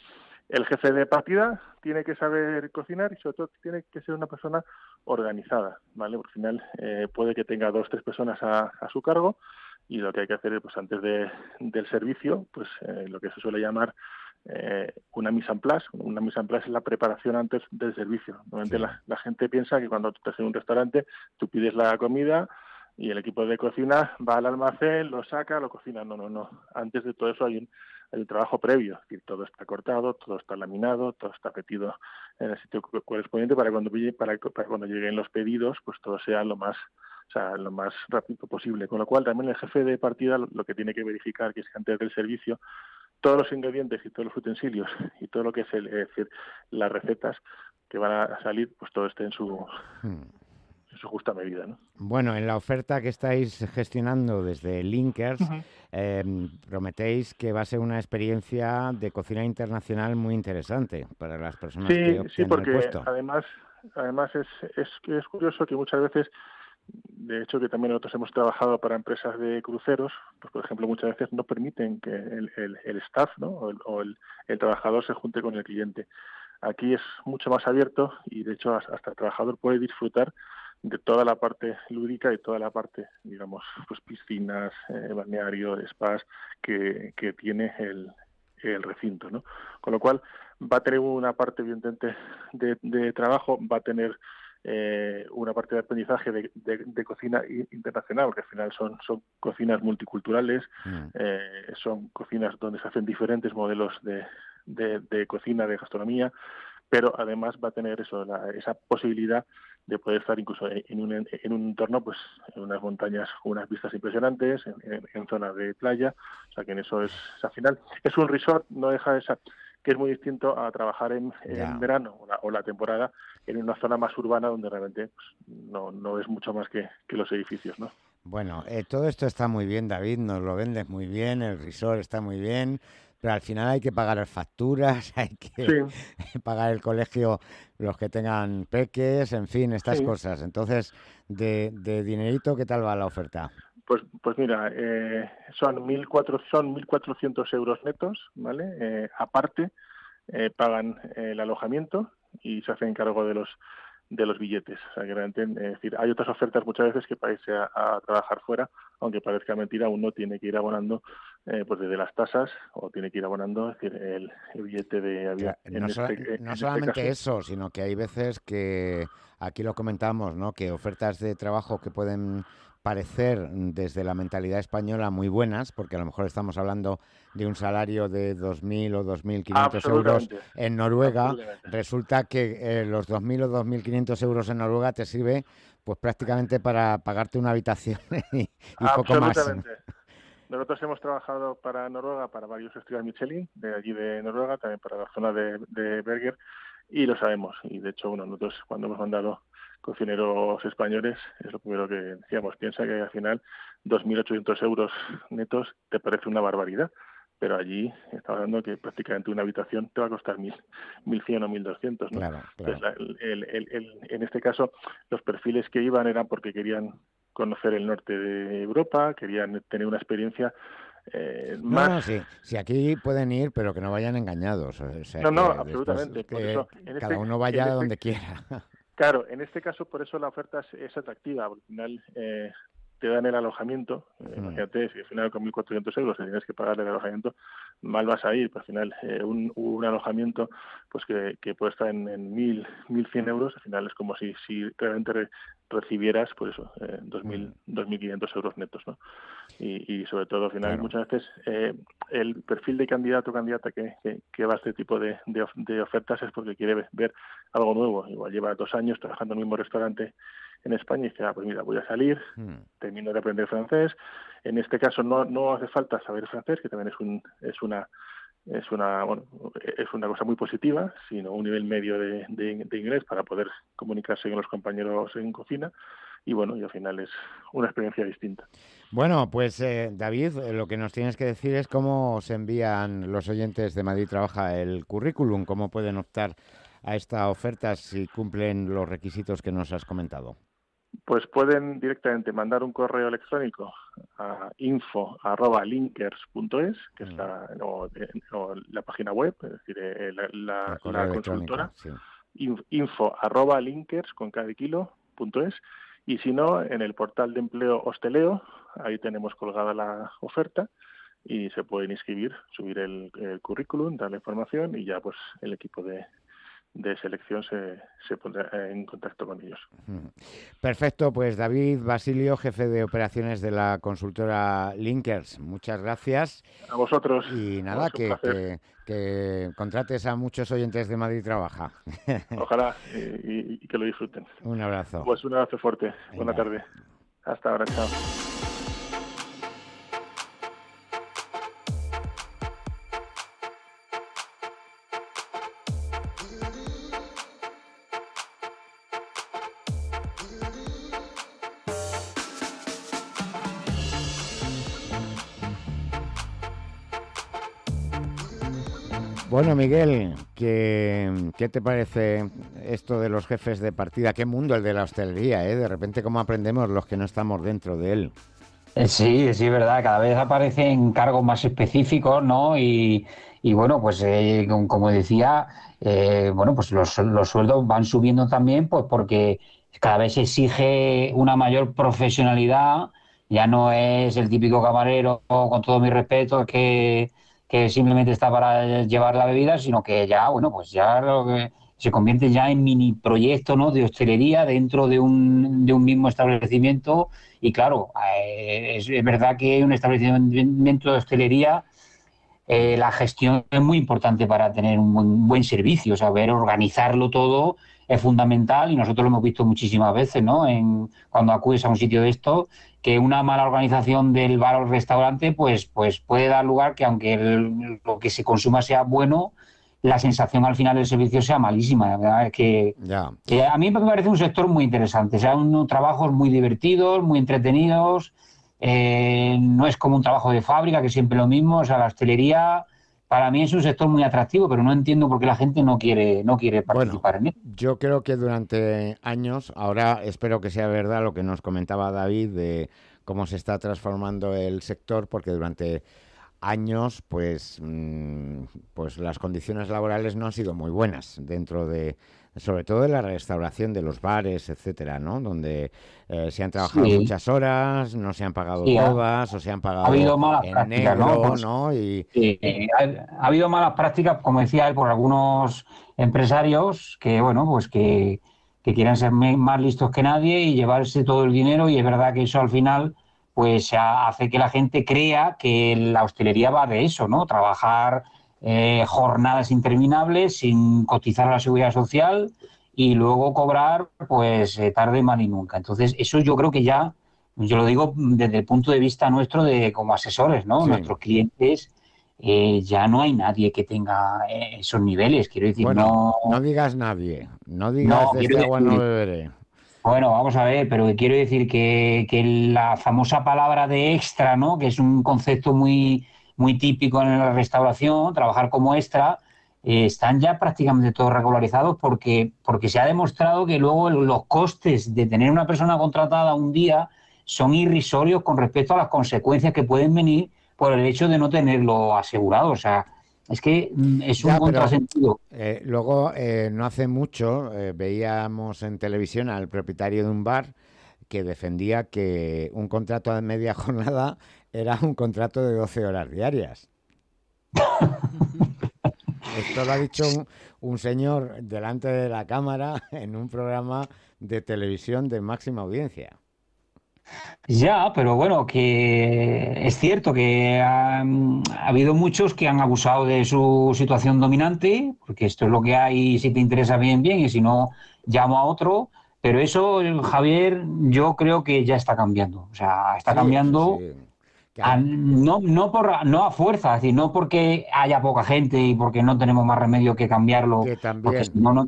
El jefe de partida tiene que saber cocinar y sobre todo tiene que ser una persona organizada, ¿vale? Porque al final eh, puede que tenga dos, tres personas a, a su cargo, y lo que hay que hacer es, pues antes de, del servicio, pues eh, lo que se suele llamar eh, una mise en place. Una mise en place es la preparación antes del servicio. Normalmente sí. la, la gente piensa que cuando tú estás en un restaurante, tú pides la comida y el equipo de cocina va al almacén, lo saca, lo cocina. No, no, no. Antes de todo eso hay un Hay un trabajo previo, es decir, todo está cortado, todo está laminado, todo está metido en el sitio correspondiente para cuando para, para cuando lleguen los pedidos, pues todo sea lo más, o sea, lo más rápido posible. Con lo cual, también el jefe de partida lo que tiene que verificar que es que antes del servicio todos los ingredientes y todos los utensilios y todo lo que es, el, es decir, las recetas que van a salir, pues todo esté en su hmm. en su justa medida, ¿no? Bueno, en la oferta que estáis gestionando desde Linkers, uh-huh. eh, prometéis que va a ser una experiencia de cocina internacional muy interesante para las personas sí, que obtienen sí, porque el puesto. además, además es, es, es curioso que muchas veces, de hecho que también nosotros hemos trabajado para empresas de cruceros, pues por ejemplo muchas veces no permiten que el, el, el staff, ¿no? o, el, o el, el trabajador se junte con el cliente. Aquí es mucho más abierto y de hecho hasta el trabajador puede disfrutar de toda la parte lúdica y toda la parte, digamos, pues piscinas, eh, balneario, spas que, que tiene el, el recinto, ¿no? Con lo cual va a tener una parte evidentemente de, de trabajo, va a tener eh, una parte de aprendizaje de, de, de cocina internacional, porque al final son, son cocinas multiculturales, mm. eh, son cocinas donde se hacen diferentes modelos de, de, de cocina, de gastronomía, pero además va a tener eso, la, esa posibilidad de poder estar incluso en un, en un entorno, pues en unas montañas con unas vistas impresionantes, en, en, en zonas de playa, o sea que en eso es, al final, es un resort, no deja de ser, que es muy distinto a trabajar en, en verano o la, o la temporada en una zona más urbana donde realmente pues, no, no es mucho más que, que los edificios, ¿no? Bueno, eh, todo esto está muy bien, David, nos lo vendes muy bien, el resort está muy bien, Pero al final hay que pagar las facturas, hay que sí. pagar el colegio, los que tengan peques, en fin, estas sí. cosas. Entonces, de, de dinerito, ¿qué tal va la oferta? Pues, pues mira, eh, son mil cuatrocientos euros netos, ¿vale? Eh, aparte, eh, pagan el alojamiento y se hacen cargo de los de los billetes. O sea, que realmente, es decir, hay otras ofertas muchas veces que para irse a, a trabajar fuera, aunque parezca mentira, uno tiene que ir abonando eh, pues desde las tasas o tiene que ir abonando, es decir, el, el billete de avión. Ya, no, so, este, no solamente este eso, sino que hay veces que, aquí lo comentamos, ¿no? Que ofertas de trabajo que pueden parecer desde la mentalidad española muy buenas, porque a lo mejor estamos hablando de un salario de dos mil o dos mil quinientos euros en Noruega, resulta que eh, los dos mil o dos mil quinientos euros en Noruega te sirve pues prácticamente para pagarte una habitación y, y poco más. Nosotros hemos trabajado para Noruega, para varios estrellas Michelin, de allí de Noruega, también para la zona de, de Berger, y lo sabemos. Y de hecho, bueno, nosotros cuando hemos mandado cocineros españoles, es lo primero que decíamos, piensa que al final dos mil ochocientos euros netos te parece una barbaridad, pero allí está hablando que prácticamente una habitación te va a costar mil cien o mil doscientos, ¿no? Claro, claro. Entonces, la, el, el, el, en este caso, los perfiles que iban eran porque querían conocer el norte de Europa, querían tener una experiencia Eh, más... No, no, sí, sí, aquí pueden ir, pero que no vayan engañados. O sea, no, no, que absolutamente. Por que eso, en cada este, uno vaya este, donde quiera. Claro, en este caso, por eso la oferta es, es atractiva. Al final eh, te dan el alojamiento. Eh, mm. Imagínate, si al final con mil cuatrocientos euros tienes que pagar el alojamiento, mal vas a ir. Pero al final, eh, un, un alojamiento pues que, que puede estar en, en mil, mil cien euros, al final es como si, si realmente re, recibieras, pues eso, eh, dos mil, dos mil quinientos euros netos, ¿no? Y, y sobre todo, al final, claro. muchas veces eh, el perfil de candidato o candidata que, que, que va a este tipo de, de, de ofertas es porque quiere ver algo nuevo. Igual lleva dos años trabajando en el mismo restaurante en España y dice, ah, pues mira, voy a salir, hmm. termino de aprender francés. En este caso no no hace falta saber francés, que también es un es una es una bueno es una cosa muy positiva, sino un nivel medio de, de, de inglés para poder comunicarse con los compañeros en cocina. Y bueno, y al final es una experiencia distinta. Bueno, pues eh, David, eh, lo que nos tienes que decir es cómo se envían los oyentes de Madrid Trabaja el currículum, cómo pueden optar a esta oferta si cumplen los requisitos que nos has comentado. Pues pueden directamente mandar un correo electrónico a info arroba linkers punto es, que mm. es la, o, o la página web, es decir, la, la, la consultora, sí. info arroba linkers con cada kilo punto es. Y si no, en el portal de empleo Hosteleo, ahí tenemos colgada la oferta y se pueden inscribir, subir el, el currículum, dar la información y ya pues el equipo de, de selección se, se pondrá en contacto con ellos. Perfecto, pues David Basilio, jefe de operaciones de la consultora Linkers, muchas gracias. A vosotros. Y nada, que, que, que contrates a muchos oyentes de Madrid Trabaja. Ojalá y, y, y que lo disfruten. Un abrazo. Pues un abrazo fuerte. Venga. Buena tarde. Hasta ahora, chao. Bueno, Miguel, ¿qué, ¿qué te parece esto de los jefes de partida? ¿Qué mundo el de la hostelería, eh? De repente, ¿cómo aprendemos los que no estamos dentro de él? Sí, sí, es verdad. Cada vez aparecen cargos más específicos, ¿no? Y, y bueno, pues eh, como decía, eh, bueno, pues los, los sueldos van subiendo también, pues porque cada vez se exige una mayor profesionalidad. Ya no es el típico camarero, con todo mi respeto, que... que simplemente está para llevar la bebida, sino que ya, bueno, pues ya lo que se convierte ya en mini proyecto, ¿no?, de hostelería dentro de un, de un mismo establecimiento. Y claro, eh, es, es verdad que un establecimiento de hostelería, eh, la gestión es muy importante para tener un buen, buen servicio. Saber organizarlo todo es fundamental y nosotros lo hemos visto muchísimas veces, ¿no?, en, cuando acudes a un sitio de esto, que una mala organización del bar o restaurante pues, pues puede dar lugar que aunque el, lo que se consuma sea bueno, la sensación al final del servicio sea malísima. ¿Verdad? Es que, ya. que a mí me parece un sector muy interesante, o sea, unos trabajos muy divertidos, muy entretenidos, eh, no es como un trabajo de fábrica que siempre lo mismo. O sea, la hostelería para mí es un sector muy atractivo, pero no entiendo por qué la gente no quiere, no quiere participar bueno, en él. Yo creo que durante años, ahora espero que sea verdad lo que nos comentaba David de cómo se está transformando el sector, porque durante años pues, mmm, pues las condiciones laborales no han sido muy buenas dentro de, sobre todo de la restauración de los bares, etcétera, ¿no? Donde eh, se han trabajado sí. muchas horas, no se han pagado sí, todas, ha, o se han pagado ha habido malas en prácticas, negro, ¿no? Pues, ¿no? Y, sí, y... Ha, ha habido malas prácticas, como decía él, por algunos empresarios que, bueno, pues que, que quieren ser más listos que nadie y llevarse todo el dinero, y es verdad que eso al final pues hace que la gente crea que la hostelería va de eso, ¿no? Trabajar Eh, jornadas interminables sin cotizar a la seguridad social y luego cobrar pues eh, tarde, mal y nunca. Entonces eso yo creo que ya, yo lo digo desde el punto de vista nuestro de como asesores, ¿no? Sí. Nuestros clientes, eh, ya no hay nadie que tenga eh, esos niveles, quiero decir, bueno, no... no digas nadie, no digas no, de este agua no beberé. Bueno, vamos a ver, pero quiero decir que, que la famosa palabra de extra, ¿no? Que es un concepto muy... muy típico en la restauración, trabajar como extra, eh, están ya prácticamente todos regularizados porque, porque se ha demostrado que luego los costes de tener una persona contratada un día son irrisorios con respecto a las consecuencias que pueden venir por el hecho de no tenerlo asegurado. O sea, es que es un ya, contrasentido. Pero, eh, luego, eh, no hace mucho, eh, veíamos en televisión al propietario de un bar que defendía que un contrato de media jornada era un contrato de doce horas diarias. Esto lo ha dicho un, un señor delante de la cámara en un programa de televisión de máxima audiencia. Ya, pero bueno, que es cierto que ha, ha habido muchos que han abusado de su situación dominante, porque esto es lo que hay, si te interesa bien, bien, y si no, llamo a otro. Pero eso, Javier, yo creo que ya está cambiando. O sea, está sí, cambiando... Sí. A, no, no, por, no a fuerza, es decir, no porque haya poca gente y porque no tenemos más remedio que cambiarlo, que también. Porque si no, no,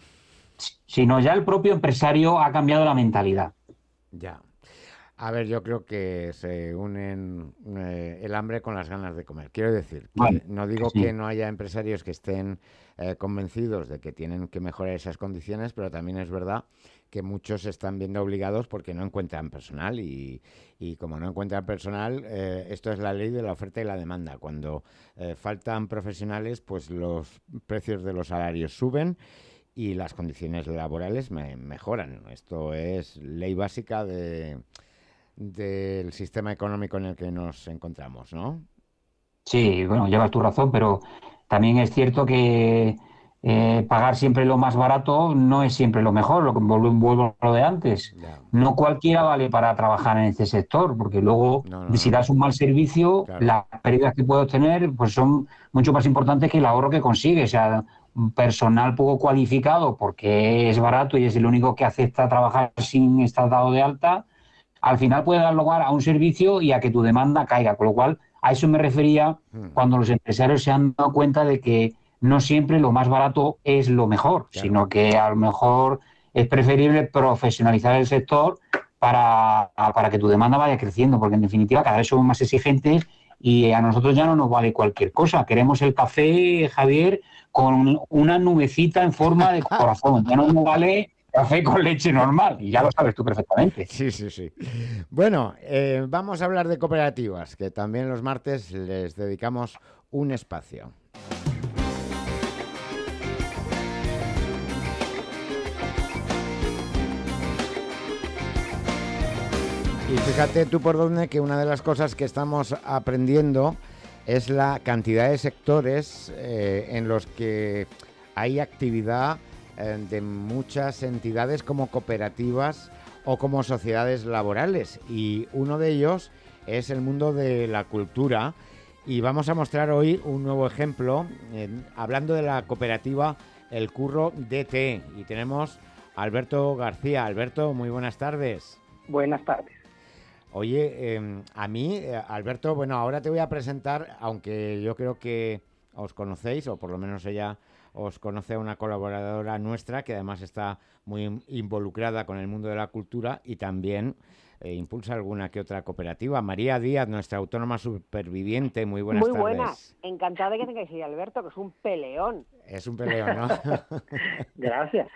sino ya el propio empresario ha cambiado la mentalidad. Ya. A ver, yo creo que se unen eh, el hambre con las ganas de comer. Quiero decir, que bueno, no digo que, sí. que no haya empresarios que estén eh, convencidos de que tienen que mejorar esas condiciones, pero también es verdad que muchos se están viendo obligados porque no encuentran personal y, y como no encuentran personal, eh, esto es la ley de la oferta y la demanda. Cuando eh, faltan profesionales, pues los precios de los salarios suben y las condiciones laborales me, mejoran. Esto es ley básica de... del sistema económico en el que nos encontramos, ¿no? Sí, bueno, llevas tu razón, pero también es cierto que eh, pagar siempre lo más barato no es siempre lo mejor, lo que vuelvo a lo de antes. Yeah. No cualquiera vale para trabajar en este sector, porque luego no, no, si das un mal servicio, claro. Las pérdidas que puedes tener pues son mucho más importantes que el ahorro que consigues. O sea, un personal poco cualificado porque es barato y es el único que acepta trabajar sin estar dado de alta, al final puede dar lugar a un servicio y a que tu demanda caiga, con lo cual a eso me refería cuando los empresarios se han dado cuenta de que no siempre lo más barato es lo mejor, claro. Sino que a lo mejor es preferible profesionalizar el sector para, para que tu demanda vaya creciendo, porque en definitiva cada vez somos más exigentes y a nosotros ya no nos vale cualquier cosa. Queremos el café, Javier, con una nubecita en forma de corazón, ya no nos vale... café con leche normal, y ya lo sabes tú perfectamente. Sí, sí, sí. Bueno, eh, vamos a hablar de cooperativas, que también los martes les dedicamos un espacio. Y fíjate tú por dónde que una de las cosas que estamos aprendiendo es la cantidad de sectores eh, en los que hay actividad de muchas entidades como cooperativas o como sociedades laborales, y uno de ellos es el mundo de la cultura, y vamos a mostrar hoy un nuevo ejemplo eh, hablando de la cooperativa El Curro D T, y tenemos a Alberto García. Alberto, muy buenas tardes. Buenas tardes. Oye, eh, a mí, eh, Alberto, bueno, ahora te voy a presentar, aunque yo creo que os conocéis, o por lo menos ella os conoce a una colaboradora nuestra que además está muy involucrada con el mundo de la cultura y también eh, impulsa alguna que otra cooperativa. María Díaz, nuestra autónoma superviviente, muy buenas muy tardes. Muy buenas, encantada de que tengáis ahí Alberto, que es un peleón. Es un peleón, ¿no? Gracias.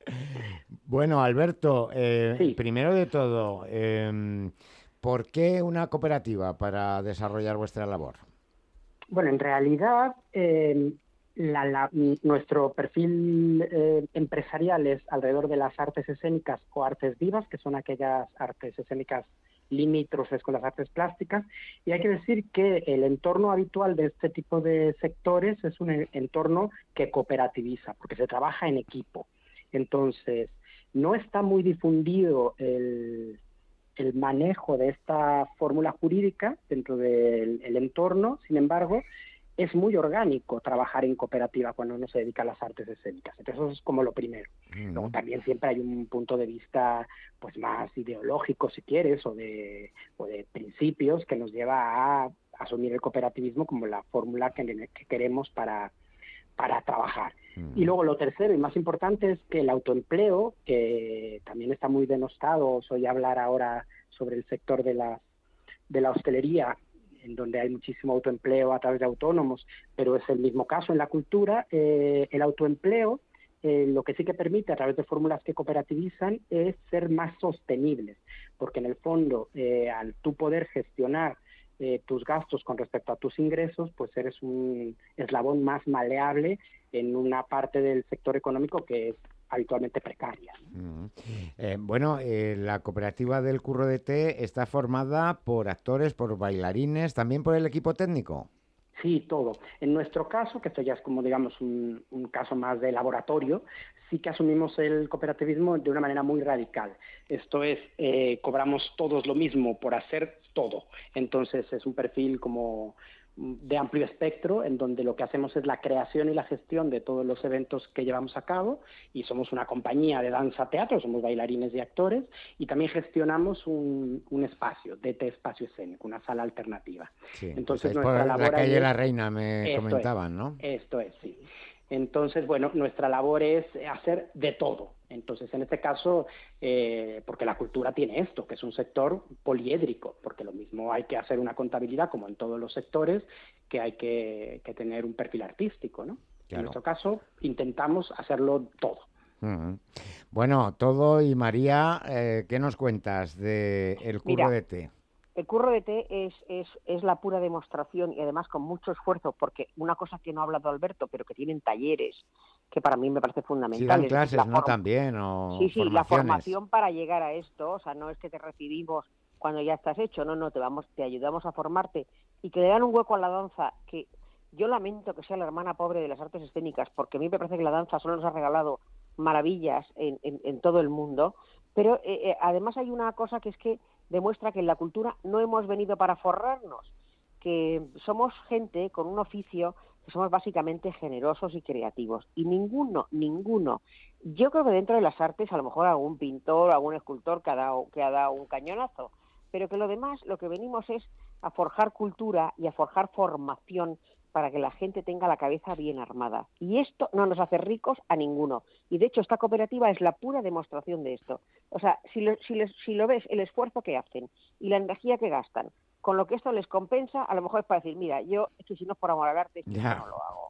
Bueno, Alberto, eh, sí. primero de todo, eh, ¿por qué una cooperativa para desarrollar vuestra labor? Bueno, en realidad... Eh, La, la, nuestro perfil eh, empresarial es alrededor de las artes escénicas o artes vivas, que son aquellas artes escénicas limítrofes con las artes plásticas, y hay que decir que el entorno habitual de este tipo de sectores es un entorno que cooperativiza, porque se trabaja en equipo. Entonces, no está muy difundido el, el manejo de esta fórmula jurídica dentro del el entorno, sin embargo, es muy orgánico trabajar en cooperativa cuando uno se dedica a las artes escénicas. Entonces eso es como lo primero. Mm. Luego también siempre hay un punto de vista pues más ideológico, si quieres, o de, o de principios que nos lleva a asumir el cooperativismo como la fórmula que, que queremos para, para trabajar. Mm. Y luego lo tercero y más importante es que el autoempleo, que también está muy denostado, os oí hablar ahora sobre el sector de la, de la hostelería, en donde hay muchísimo autoempleo a través de autónomos, pero es el mismo caso en la cultura. Eh, el autoempleo eh, lo que sí que permite a través de fórmulas que cooperativizan es ser más sostenibles, porque en el fondo eh, al tú poder gestionar eh, tus gastos con respecto a tus ingresos, pues eres un eslabón más maleable en una parte del sector económico que es habitualmente precaria. Mm. Eh, bueno, eh, la cooperativa del Curro de Té está formada por actores, por bailarines, también por el equipo técnico. Sí, todo. En nuestro caso, que esto ya es como digamos un, un caso más de laboratorio, sí que asumimos el cooperativismo de una manera muy radical. Esto es, eh, cobramos todos lo mismo por hacer todo. Entonces es un perfil como de amplio espectro, en donde lo que hacemos es la creación y la gestión de todos los eventos que llevamos a cabo, y somos una compañía de danza-teatro, somos bailarines y actores, y también gestionamos un, un espacio, D T Espacio Escénico, una sala alternativa. Sí, entonces, pues nuestra por labor la calle es, La Reina me comentaban, es, ¿no? Esto es, sí. Entonces, bueno, nuestra labor es hacer de todo. Entonces, en este caso, eh, porque la cultura tiene esto, que es un sector poliédrico, porque lo mismo hay que hacer una contabilidad, como en todos los sectores, que hay que, que tener un perfil artístico, ¿no? Claro. En nuestro caso, intentamos hacerlo todo. Uh-huh. Bueno, todo. Y María, eh, ¿qué nos cuentas de el Curro Mira, de Té? El Curro de Té es, es, es la pura demostración, y además con mucho esfuerzo, porque una cosa que no ha hablado Alberto, pero que tienen talleres, que para mí me parece fundamental. Sí, dan clases, decir, ¿no? También, o Sí, sí, formaciones. La formación para llegar a esto, o sea, no es que te recibimos cuando ya estás hecho, no, no, te vamos, te ayudamos a formarte, y que le dan un hueco a la danza, que yo lamento que sea la hermana pobre de las artes escénicas, porque a mí me parece que la danza solo nos ha regalado maravillas en, en, en todo el mundo, pero eh, eh, además hay una cosa que es que demuestra que en la cultura no hemos venido para forrarnos, que somos gente con un oficio, que somos básicamente generosos y creativos, y ninguno, ninguno, yo creo que dentro de las artes a lo mejor algún pintor, algún escultor que ha dado, que ha dado un cañonazo, pero que lo demás, lo que venimos es a forjar cultura y a forjar formación para que la gente tenga la cabeza bien armada. Y esto no nos hace ricos a ninguno. Y de hecho esta cooperativa es la pura demostración de esto. O sea, si lo, si les, si lo ves, el esfuerzo que hacen y la energía que gastan, con lo que esto les compensa, a lo mejor es para decir, mira, yo es que si no es por amor al arte, ya no lo hago.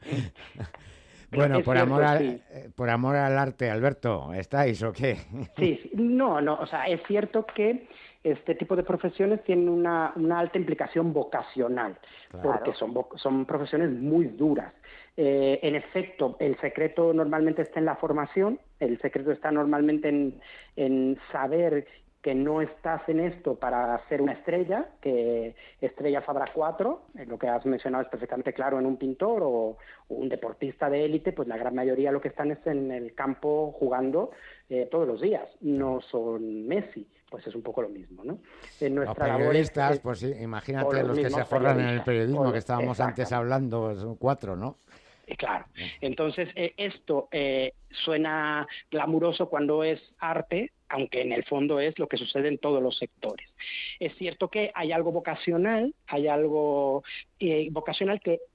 Bueno, por cierto, amor, al, sí. eh, por amor al arte, Alberto, ¿estáis o qué? Sí, sí, no, no, o sea, es cierto que este tipo de profesiones tienen una, una alta implicación vocacional, claro, porque son, son profesiones muy duras. Eh, en efecto, el secreto normalmente está en la formación, el secreto está normalmente en, en saber que no estás en esto para ser una estrella, que estrellas habrá cuatro, lo que has mencionado es perfectamente claro en un pintor o, o un deportista de élite, pues la gran mayoría lo que están es en el campo jugando eh, todos los días, no son Messi, pues es un poco lo mismo, ¿no? En nuestra los periodistas, labor es, pues sí, imagínate los, los que se forran en el periodismo, o, que estábamos antes hablando, son cuatro, ¿no? Claro, entonces eh, esto eh, suena glamuroso cuando es arte, aunque en el fondo es lo que sucede en todos los sectores. Es cierto que hay algo vocacional, hay algo eh, vocacional que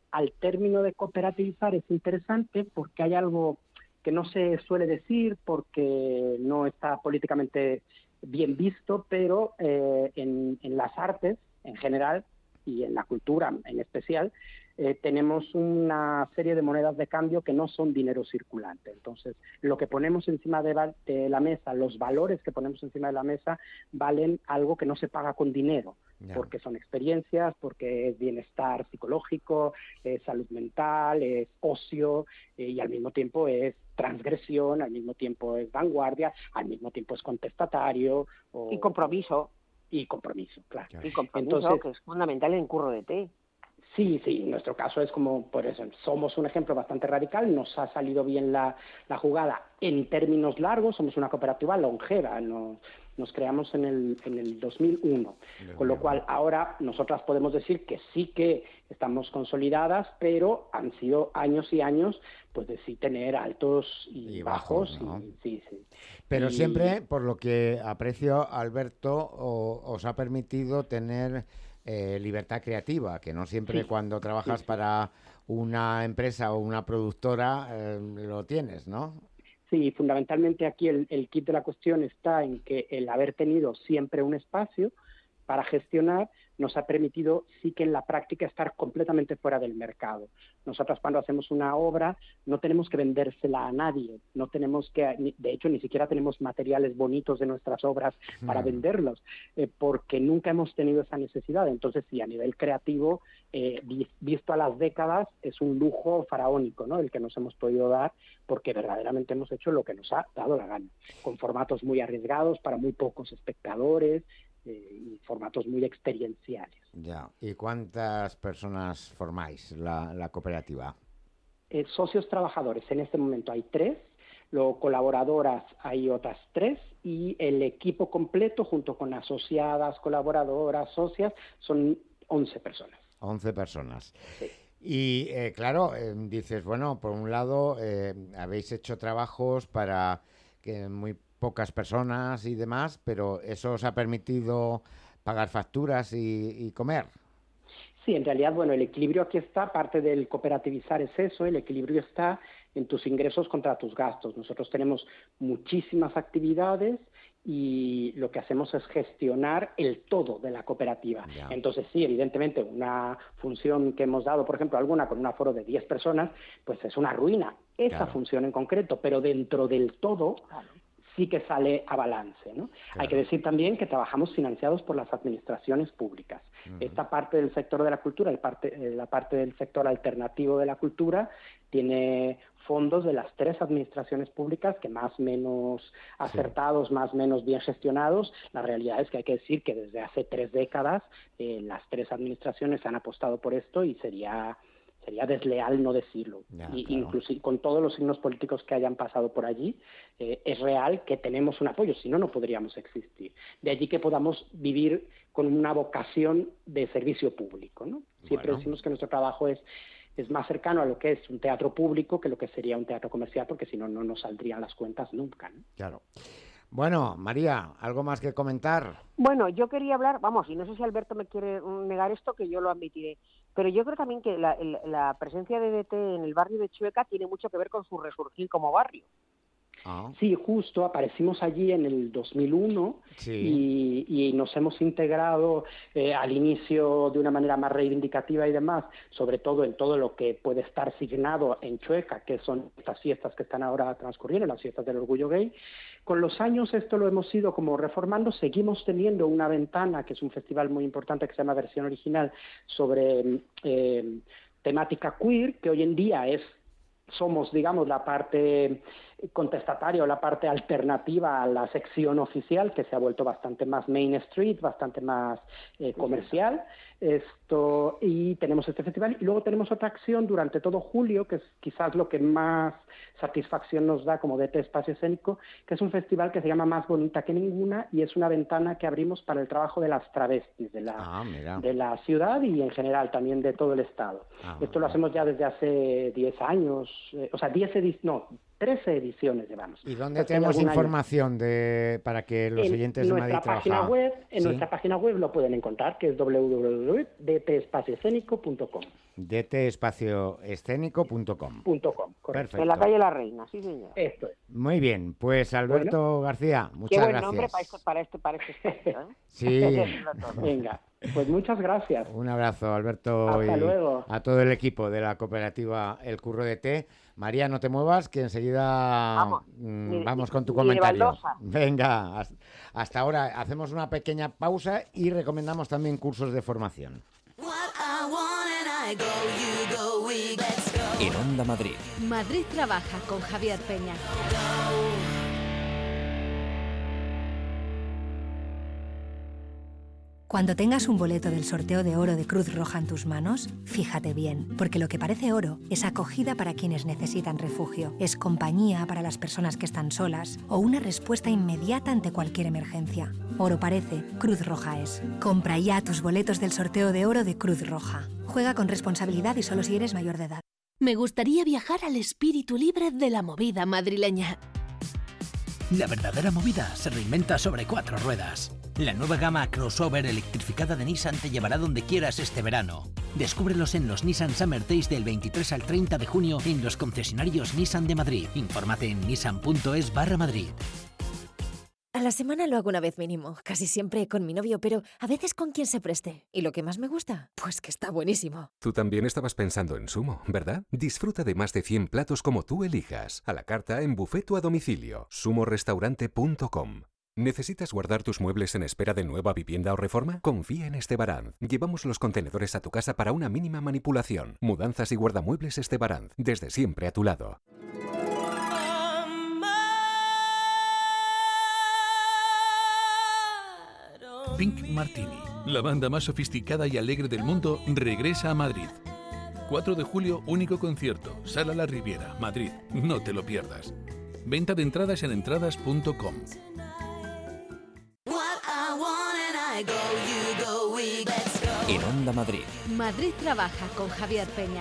al término de cooperativizar es interesante porque hay algo que no se suele decir, porque no está políticamente bien visto, pero eh, en, en las artes en general y en la cultura en especial, eh, tenemos una serie de monedas de cambio que no son dinero circulante. Entonces, lo que ponemos encima de, de la mesa, los valores que ponemos encima de la mesa, valen algo que no se paga con dinero, yeah. porque son experiencias, porque es bienestar psicológico, es salud mental, es ocio, eh, y al mismo tiempo es transgresión, al mismo tiempo es vanguardia, al mismo tiempo es contestatario. O, y compromiso. Y compromiso, claro. Y compromiso, entonces, que es fundamental en Curro de Té. Sí, sí, en nuestro caso es como, por eso, somos un ejemplo bastante radical, nos ha salido bien la, la jugada en términos largos, somos una cooperativa longeva, nos, nos creamos en el, en el dos mil uno, Bien, con lo cual ahora nosotras podemos decir que sí que estamos consolidadas, pero han sido años y años pues de sí tener altos y, y bajos. bajos ¿no? y, sí, sí. Pero y, siempre, por lo que aprecio, Alberto, o, os ha permitido tener eh, libertad creativa, que no siempre sí. cuando trabajas sí, sí. para una empresa o una productora eh, lo tienes, ¿no? Sí, fundamentalmente aquí el, el kit de la cuestión está en que el haber tenido siempre un espacio para gestionar nos ha permitido sí que en la práctica estar completamente fuera del mercado. Nosotros cuando hacemos una obra no tenemos que vendérsela a nadie, no tenemos que, de hecho ni siquiera tenemos materiales bonitos de nuestras obras para mm. venderlos, eh, porque nunca hemos tenido esa necesidad. Entonces sí, a nivel creativo, eh, visto a las décadas, es un lujo faraónico, ¿no?, el que nos hemos podido dar, porque verdaderamente hemos hecho lo que nos ha dado la gana, con formatos muy arriesgados para muy pocos espectadores, Eh, y formatos muy experienciales. Ya. ¿Y cuántas personas formáis la, la cooperativa? Eh, socios trabajadores, en este momento hay tres, luego colaboradoras hay otras tres, y el equipo completo, junto con asociadas, colaboradoras, socias, son once personas. once personas. Sí. Y eh, claro, eh, dices, bueno, por un lado, eh, habéis hecho trabajos para que muy pocas personas y demás, pero ¿eso os ha permitido pagar facturas y, y comer? Sí, en realidad, bueno, el equilibrio aquí está, parte del cooperativizar es eso, el equilibrio está en tus ingresos contra tus gastos. Nosotros tenemos muchísimas actividades y lo que hacemos es gestionar el todo de la cooperativa. Ya. Entonces, sí, evidentemente, una función que hemos dado, por ejemplo, alguna con un aforo de diez personas, pues es una ruina, esa claro. función en concreto, pero dentro del todo claro. sí que sale a balance, ¿no? Claro. Hay que decir también que trabajamos financiados por las administraciones públicas. Uh-huh. Esta parte del sector de la cultura, el parte, la parte del sector alternativo de la cultura, tiene fondos de las tres administraciones públicas que más o menos acertados, sí. más o menos bien gestionados. La realidad es que hay que decir que desde hace tres décadas eh, las tres administraciones han apostado por esto y sería... sería desleal no decirlo. Ya, y, claro. Inclusive con todos los signos políticos que hayan pasado por allí, eh, es real que tenemos un apoyo, si no, no podríamos existir. De allí que podamos vivir con una vocación de servicio público, ¿no? Siempre bueno. decimos que nuestro trabajo es, es más cercano a lo que es un teatro público que lo que sería un teatro comercial, porque si no, no nos saldrían las cuentas nunca, ¿no? Claro. Bueno, María, ¿algo más que comentar? Bueno, yo quería hablar, vamos, y no sé si Alberto me quiere negar esto, que yo lo admitiré, pero yo creo también que la, la presencia de D T en el barrio de Chueca tiene mucho que ver con su resurgir como barrio. Ah. Sí, justo, aparecimos allí en el dos mil uno sí. y, y nos hemos integrado eh, al inicio de una manera más reivindicativa y demás, sobre todo en todo lo que puede estar signado en Chueca, que son estas fiestas que están ahora transcurriendo, las fiestas del orgullo gay. Con los años esto lo hemos ido como reformando, seguimos teniendo una ventana, que es un festival muy importante que se llama Versión Original, sobre eh, temática queer, que hoy en día es somos, digamos, la parte contestataria o la parte alternativa a la sección oficial, que se ha vuelto bastante más main street, bastante más eh, comercial. Esto, y tenemos este festival. Y luego tenemos otra acción durante todo julio, que es quizás lo que más satisfacción nos da como D T Espacio Escénico, que es un festival que se llama Más Bonita que Ninguna, y es una ventana que abrimos para el trabajo de las travestis de la, ah, de la ciudad y en general también de todo el estado. Ah, Esto lo hacemos ya desde hace diez años eh, o sea, diez ediciones, no, trece ediciones llevamos. ¿Y dónde O sea, tenemos algún año. información de para que los En oyentes de Madrid nuestra página trabajan? web, en ¿Sí? nuestra página web lo pueden encontrar, que es doble u doble u doble u punto d t espacio escénico punto com. d t espacio escénico punto com. Punto com, correcto. Perfecto. En la calle La Reina, sí, señor. Esto es. Muy bien, pues Alberto García, Qué muchas buen gracias. nombre para este, para este, para este espacio, ¿eh? Sí. Venga, pues muchas gracias. Un abrazo, Alberto, Hasta y luego. a todo el equipo de la cooperativa El Curro de Té. María, no te muevas, que enseguida vamos, mm, ni- vamos con tu ni de comentario. baldosa. Venga, has- hasta ahora hacemos una pequeña pausa y recomendamos también cursos de formación. En Onda Madrid. Madrid trabaja con Javier Peña. Cuando tengas un boleto del sorteo de oro de Cruz Roja en tus manos, fíjate bien, porque lo que parece oro es acogida para quienes necesitan refugio, es compañía para las personas que están solas o una respuesta inmediata ante cualquier emergencia. Oro parece, Cruz Roja es. Compra ya tus boletos del sorteo de oro de Cruz Roja. Juega con responsabilidad y solo si eres mayor de edad. Me gustaría viajar al espíritu libre de la movida madrileña. La verdadera movida se reinventa sobre cuatro ruedas. La nueva gama crossover electrificada de Nissan te llevará donde quieras este verano. Descúbrelos en los Nissan Summer Days del veintitrés al treinta de junio en los concesionarios Nissan de Madrid. Infórmate en nissan punto es barra Madrid. A la semana lo hago una vez mínimo, casi siempre con mi novio, pero a veces con quien se preste. ¿Y lo que más me gusta? Pues que está buenísimo. Tú también estabas pensando en Sumo, ¿verdad? Disfruta de más de cien platos como tú elijas, a la carta, en buffet o a domicilio. sumo restaurante punto com. ¿Necesitas guardar tus muebles en espera de nueva vivienda o reforma? Confía en Estebaranz. Llevamos los contenedores a tu casa para una mínima manipulación. Mudanzas y guardamuebles Estebaranz, desde siempre a tu lado. Pink Martini, la banda más sofisticada y alegre del mundo, regresa a Madrid. cuatro de julio, único concierto, Sala La Riviera, Madrid. No te lo pierdas. Venta de entradas en entradas punto com. En Onda Madrid. Madrid trabaja con Javier Peña.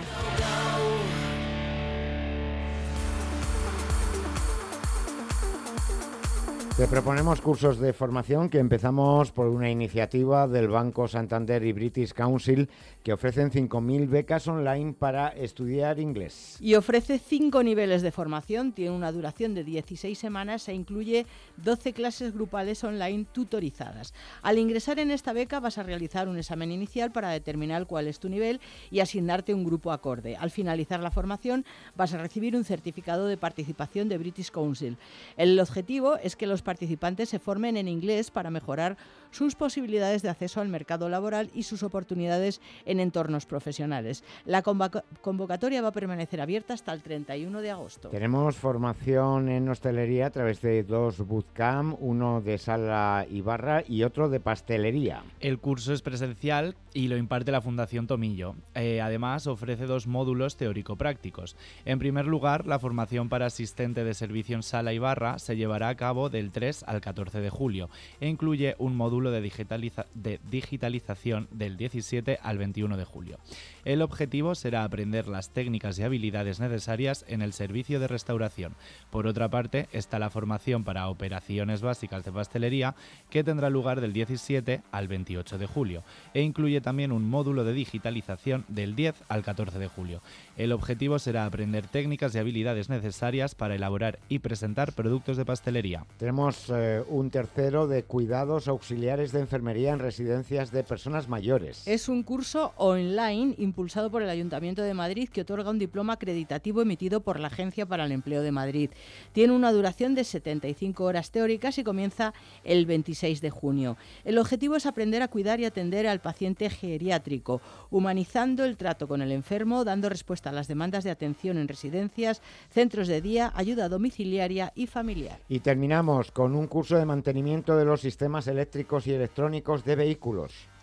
Te proponemos cursos de formación que empezamos por una iniciativa del Banco Santander y British Council que ofrecen cinco mil becas online para estudiar inglés. Y ofrece cinco niveles de formación, tiene una duración de dieciséis semanas e incluye doce clases grupales online tutorizadas. Al ingresar en esta beca vas a realizar un examen inicial para determinar cuál es tu nivel y asignarte un grupo acorde. Al finalizar la formación vas a recibir un certificado de participación de British Council. El objetivo es que los participantes se formen en inglés para mejorar sus posibilidades de acceso al mercado laboral y sus oportunidades en entornos profesionales. La convoca- convocatoria va a permanecer abierta hasta el treinta y uno de agosto. Tenemos formación en hostelería a través de dos bootcamp, uno de sala y barra y otro de pastelería. El curso es presencial y lo imparte la Fundación Tomillo. Eh, además, ofrece dos módulos teórico-prácticos. En primer lugar, la formación para asistente de servicio en sala y barra se llevará a cabo del tres al catorce de julio e incluye un módulo de, digitaliza- de digitalización del diecisiete al veintiuno de julio. El objetivo será aprender las técnicas y habilidades necesarias en el servicio de restauración. Por otra parte, está la formación para operaciones básicas de pastelería que tendrá lugar del diecisiete al veintiocho de julio e incluye también un módulo de digitalización del diez al catorce de julio. El objetivo será aprender técnicas y habilidades necesarias para elaborar y presentar productos de pastelería. Tenemos eh, un tercero de cuidados auxiliares de enfermería en residencias de personas mayores. Es un curso online impulsado por el Ayuntamiento de Madrid que otorga un diploma acreditativo emitido por la Agencia para el Empleo de Madrid. Tiene una duración de setenta y cinco horas teóricas y comienza el veintiséis de junio. El objetivo es aprender a cuidar y atender al paciente geriátrico, humanizando el trato con el enfermo, dando respuesta a las demandas de atención en residencias, centros de día, ayuda domiciliaria y familiar. Y terminamos con un curso de mantenimiento de los sistemas eléctricos y electrónicos de vehículos.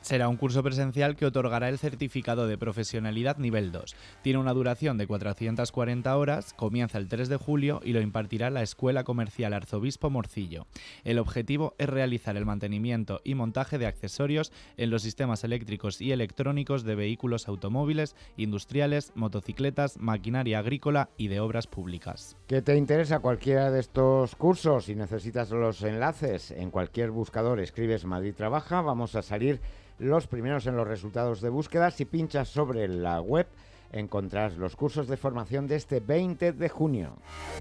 Será un curso presencial que otorgará el certificado de profesionalidad nivel dos. Tiene una duración de cuatrocientas cuarenta horas, comienza el tres de julio y lo impartirá la Escuela Comercial Arzobispo Morcillo. El objetivo es realizar el mantenimiento y montaje de accesorios en los sistemas eléctricos y electrónicos de vehículos automóviles, industriales, motocicletas, maquinaria agrícola y de obras públicas. ¿Qué te interesa cualquiera de estos cursos? Si necesitas los enlaces, en cualquier buscador escribes Madrid Trabaja, vamos a salir los primeros en los resultados de búsqueda. Si pinchas sobre la web, encontrarás los cursos de formación de este veinte de junio.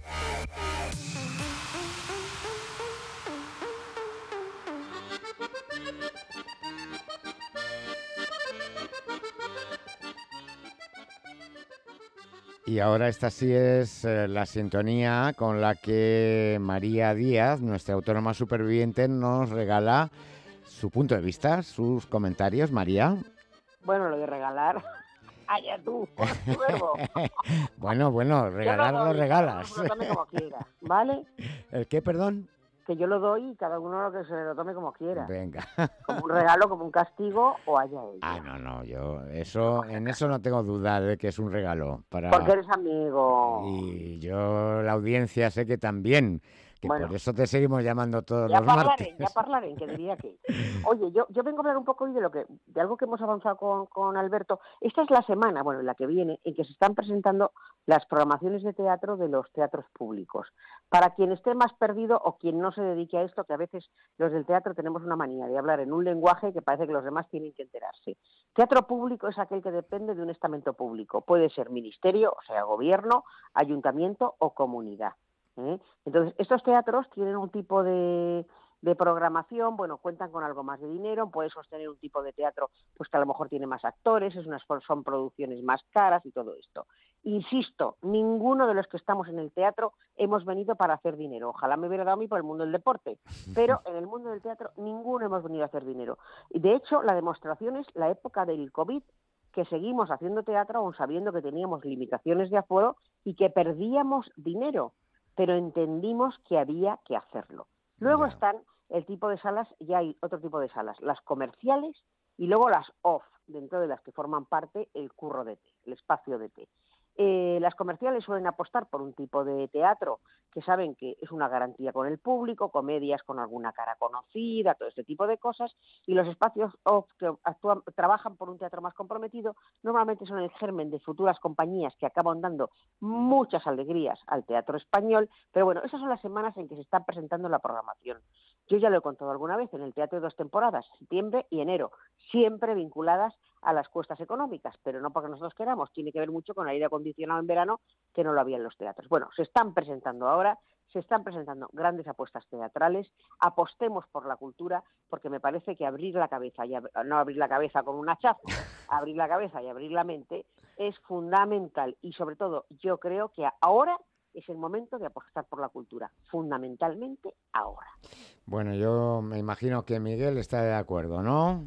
Y ahora esta sí es eh, la sintonía con la que María Díaz, nuestra autónoma superviviente, nos regala su punto de vista, sus comentarios. María. Bueno, lo de regalar, allá tú, luego. bueno, bueno, regalar lo, lo regalas. Lo tome como quiera, ¿vale? ¿El qué, perdón? Que yo lo doy y cada uno lo que se lo tome como quiera. Venga. Como un regalo, como un castigo o allá ella. Ah, no, no, yo eso, en eso no tengo duda de que es un regalo. Para... Porque eres amigo. Y yo, la audiencia, sé que también. Que bueno, por eso te seguimos llamando todos ya los parlaré, martes. Ya parlaré, que diría que... Oye, yo, yo vengo a hablar un poco hoy de lo que de algo que hemos avanzado con, con Alberto. Esta es la semana, bueno, la que viene, en que se están presentando las programaciones de teatro de los teatros públicos. Para quien esté más perdido o quien no se dedique a esto, que a veces los del teatro tenemos una manía de hablar en un lenguaje que parece que los demás tienen que enterarse. Teatro público es aquel que depende de un estamento público. Puede ser ministerio, o sea, gobierno, ayuntamiento o comunidad. ¿Eh? Entonces, estos teatros tienen un tipo de, de programación, bueno, cuentan con algo más de dinero, puede sostener un tipo de teatro pues que a lo mejor tiene más actores, es unas, son producciones más caras y todo esto. Insisto, ninguno de los que estamos en el teatro hemos venido para hacer dinero. Ojalá me hubiera dado a mí por el mundo del deporte, pero en el mundo del teatro ninguno hemos venido a hacer dinero. Y de hecho, la demostración es la época del COVID, que seguimos haciendo teatro aún sabiendo que teníamos limitaciones de aforo y que perdíamos dinero, pero entendimos que había que hacerlo. Luego yeah. están el tipo de salas, ya hay otro tipo de salas, las comerciales y luego las off, dentro de las que forman parte el curro de té, el espacio de té. Eh, las comerciales suelen apostar por un tipo de teatro que saben que es una garantía con el público, comedias con alguna cara conocida, todo este tipo de cosas, y los espacios off que actúan, trabajan por un teatro más comprometido, normalmente son el germen de futuras compañías que acaban dando muchas alegrías al teatro español, pero bueno, esas son las semanas en que se está presentando la programación. Yo ya lo he contado alguna vez, en el teatro de dos temporadas, septiembre y enero, siempre vinculadas a las cuestas económicas, pero no porque nosotros queramos, tiene que ver mucho con el aire acondicionado en verano, que no lo había en los teatros. Bueno, se están presentando ahora, se están presentando grandes apuestas teatrales, apostemos por la cultura, porque me parece que abrir la cabeza, y ab- no abrir la cabeza con un hachazo, abrir la cabeza y abrir la mente es fundamental, y sobre todo yo creo que ahora es el momento de apostar por la cultura, fundamentalmente ahora. Bueno, yo me imagino que Miguel está de acuerdo, ¿no?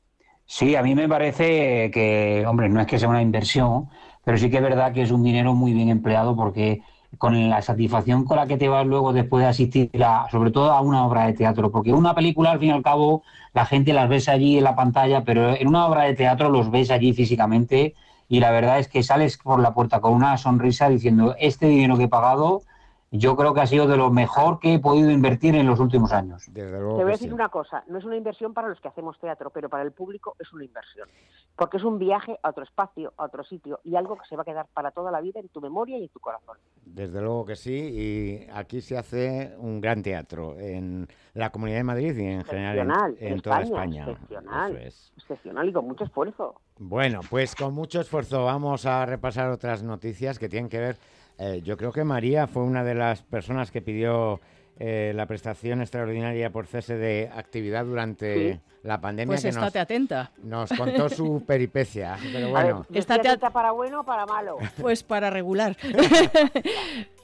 Sí, a mí me parece que, hombre, no es que sea una inversión, pero sí que es verdad que es un dinero muy bien empleado porque con la satisfacción con la que te vas luego después de asistir, a, sobre todo a una obra de teatro, porque una película, al fin y al cabo, la gente las ves allí en la pantalla, pero en una obra de teatro los ves allí físicamente y la verdad es que sales por la puerta con una sonrisa diciendo, este dinero que he pagado, yo creo que ha sido de lo mejor que he podido invertir en los últimos años. Desde luego Te voy a que decir sí. una cosa, no es una inversión para los que hacemos teatro, pero para el público es una inversión, porque es un viaje a otro espacio, a otro sitio, y algo que se va a quedar para toda la vida en tu memoria y en tu corazón. Desde luego que sí, y aquí se hace un gran teatro en la Comunidad de Madrid y en general en, en, en toda España. Excepcional, Eso es. excepcional y con mucho esfuerzo. Bueno, pues con mucho esfuerzo vamos a repasar otras noticias que tienen que ver. Eh, yo creo que María fue una de las personas que pidió eh, la prestación extraordinaria por cese de actividad durante sí. la pandemia. Pues que estate nos, atenta. Nos contó su peripecia, pero bueno. A ver, estate atenta para bueno o para malo. Pues para regular.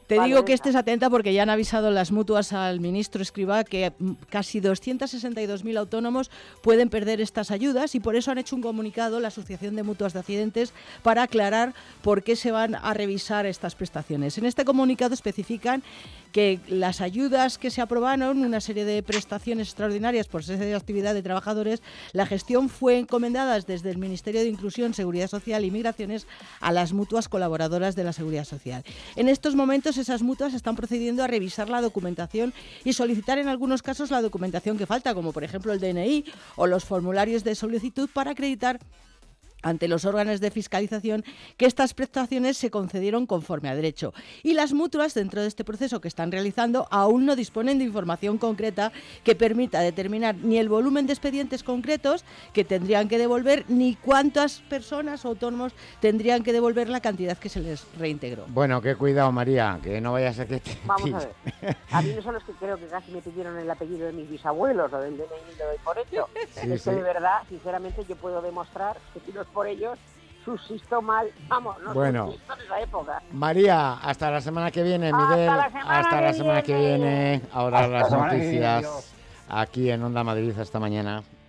Te Vale, digo que venga. estés atenta porque ya han avisado las mutuas al ministro Escrivá que mm, casi doscientos sesenta y dos mil autónomos pueden perder estas ayudas y por eso han hecho un comunicado la Asociación de Mutuas de Accidentes para aclarar por qué se van a revisar estas prestaciones. En este comunicado especifican que las ayudas que se aprobaron, una serie de prestaciones extraordinarias por cese de actividad de trabajadores, la gestión fue encomendada desde el Ministerio de Inclusión, Seguridad Social y Migraciones a las mutuas colaboradoras de la Seguridad Social. En estos momentos esas mutuas están procediendo a revisar la documentación y solicitar en algunos casos la documentación que falta, como por ejemplo el D N I o los formularios de solicitud para acreditar ante los órganos de fiscalización que estas prestaciones se concedieron conforme a derecho. Y las mutuas, dentro de este proceso que están realizando, aún no disponen de información concreta que permita determinar ni el volumen de expedientes concretos que tendrían que devolver, ni cuántas personas o autónomos tendrían que devolver la cantidad que se les reintegró. Bueno, qué cuidado, María, que no vayas a que te... Vamos a ver. A mí no son los que creo que casi me pidieron el apellido de mis bisabuelos o del D N I, lo doy por hecho. Sí, es sí. que de verdad, sinceramente, yo puedo demostrar que si no es por ellos, subsisto mal. Vamos, no Bueno. subsisto en esa época. María, hasta la semana que viene, Hasta Miguel. la semana hasta que la semana que viene. viene. Ahora Hasta la las semana que viene, noticias adiós. aquí en Onda Madrid. Hasta mañana.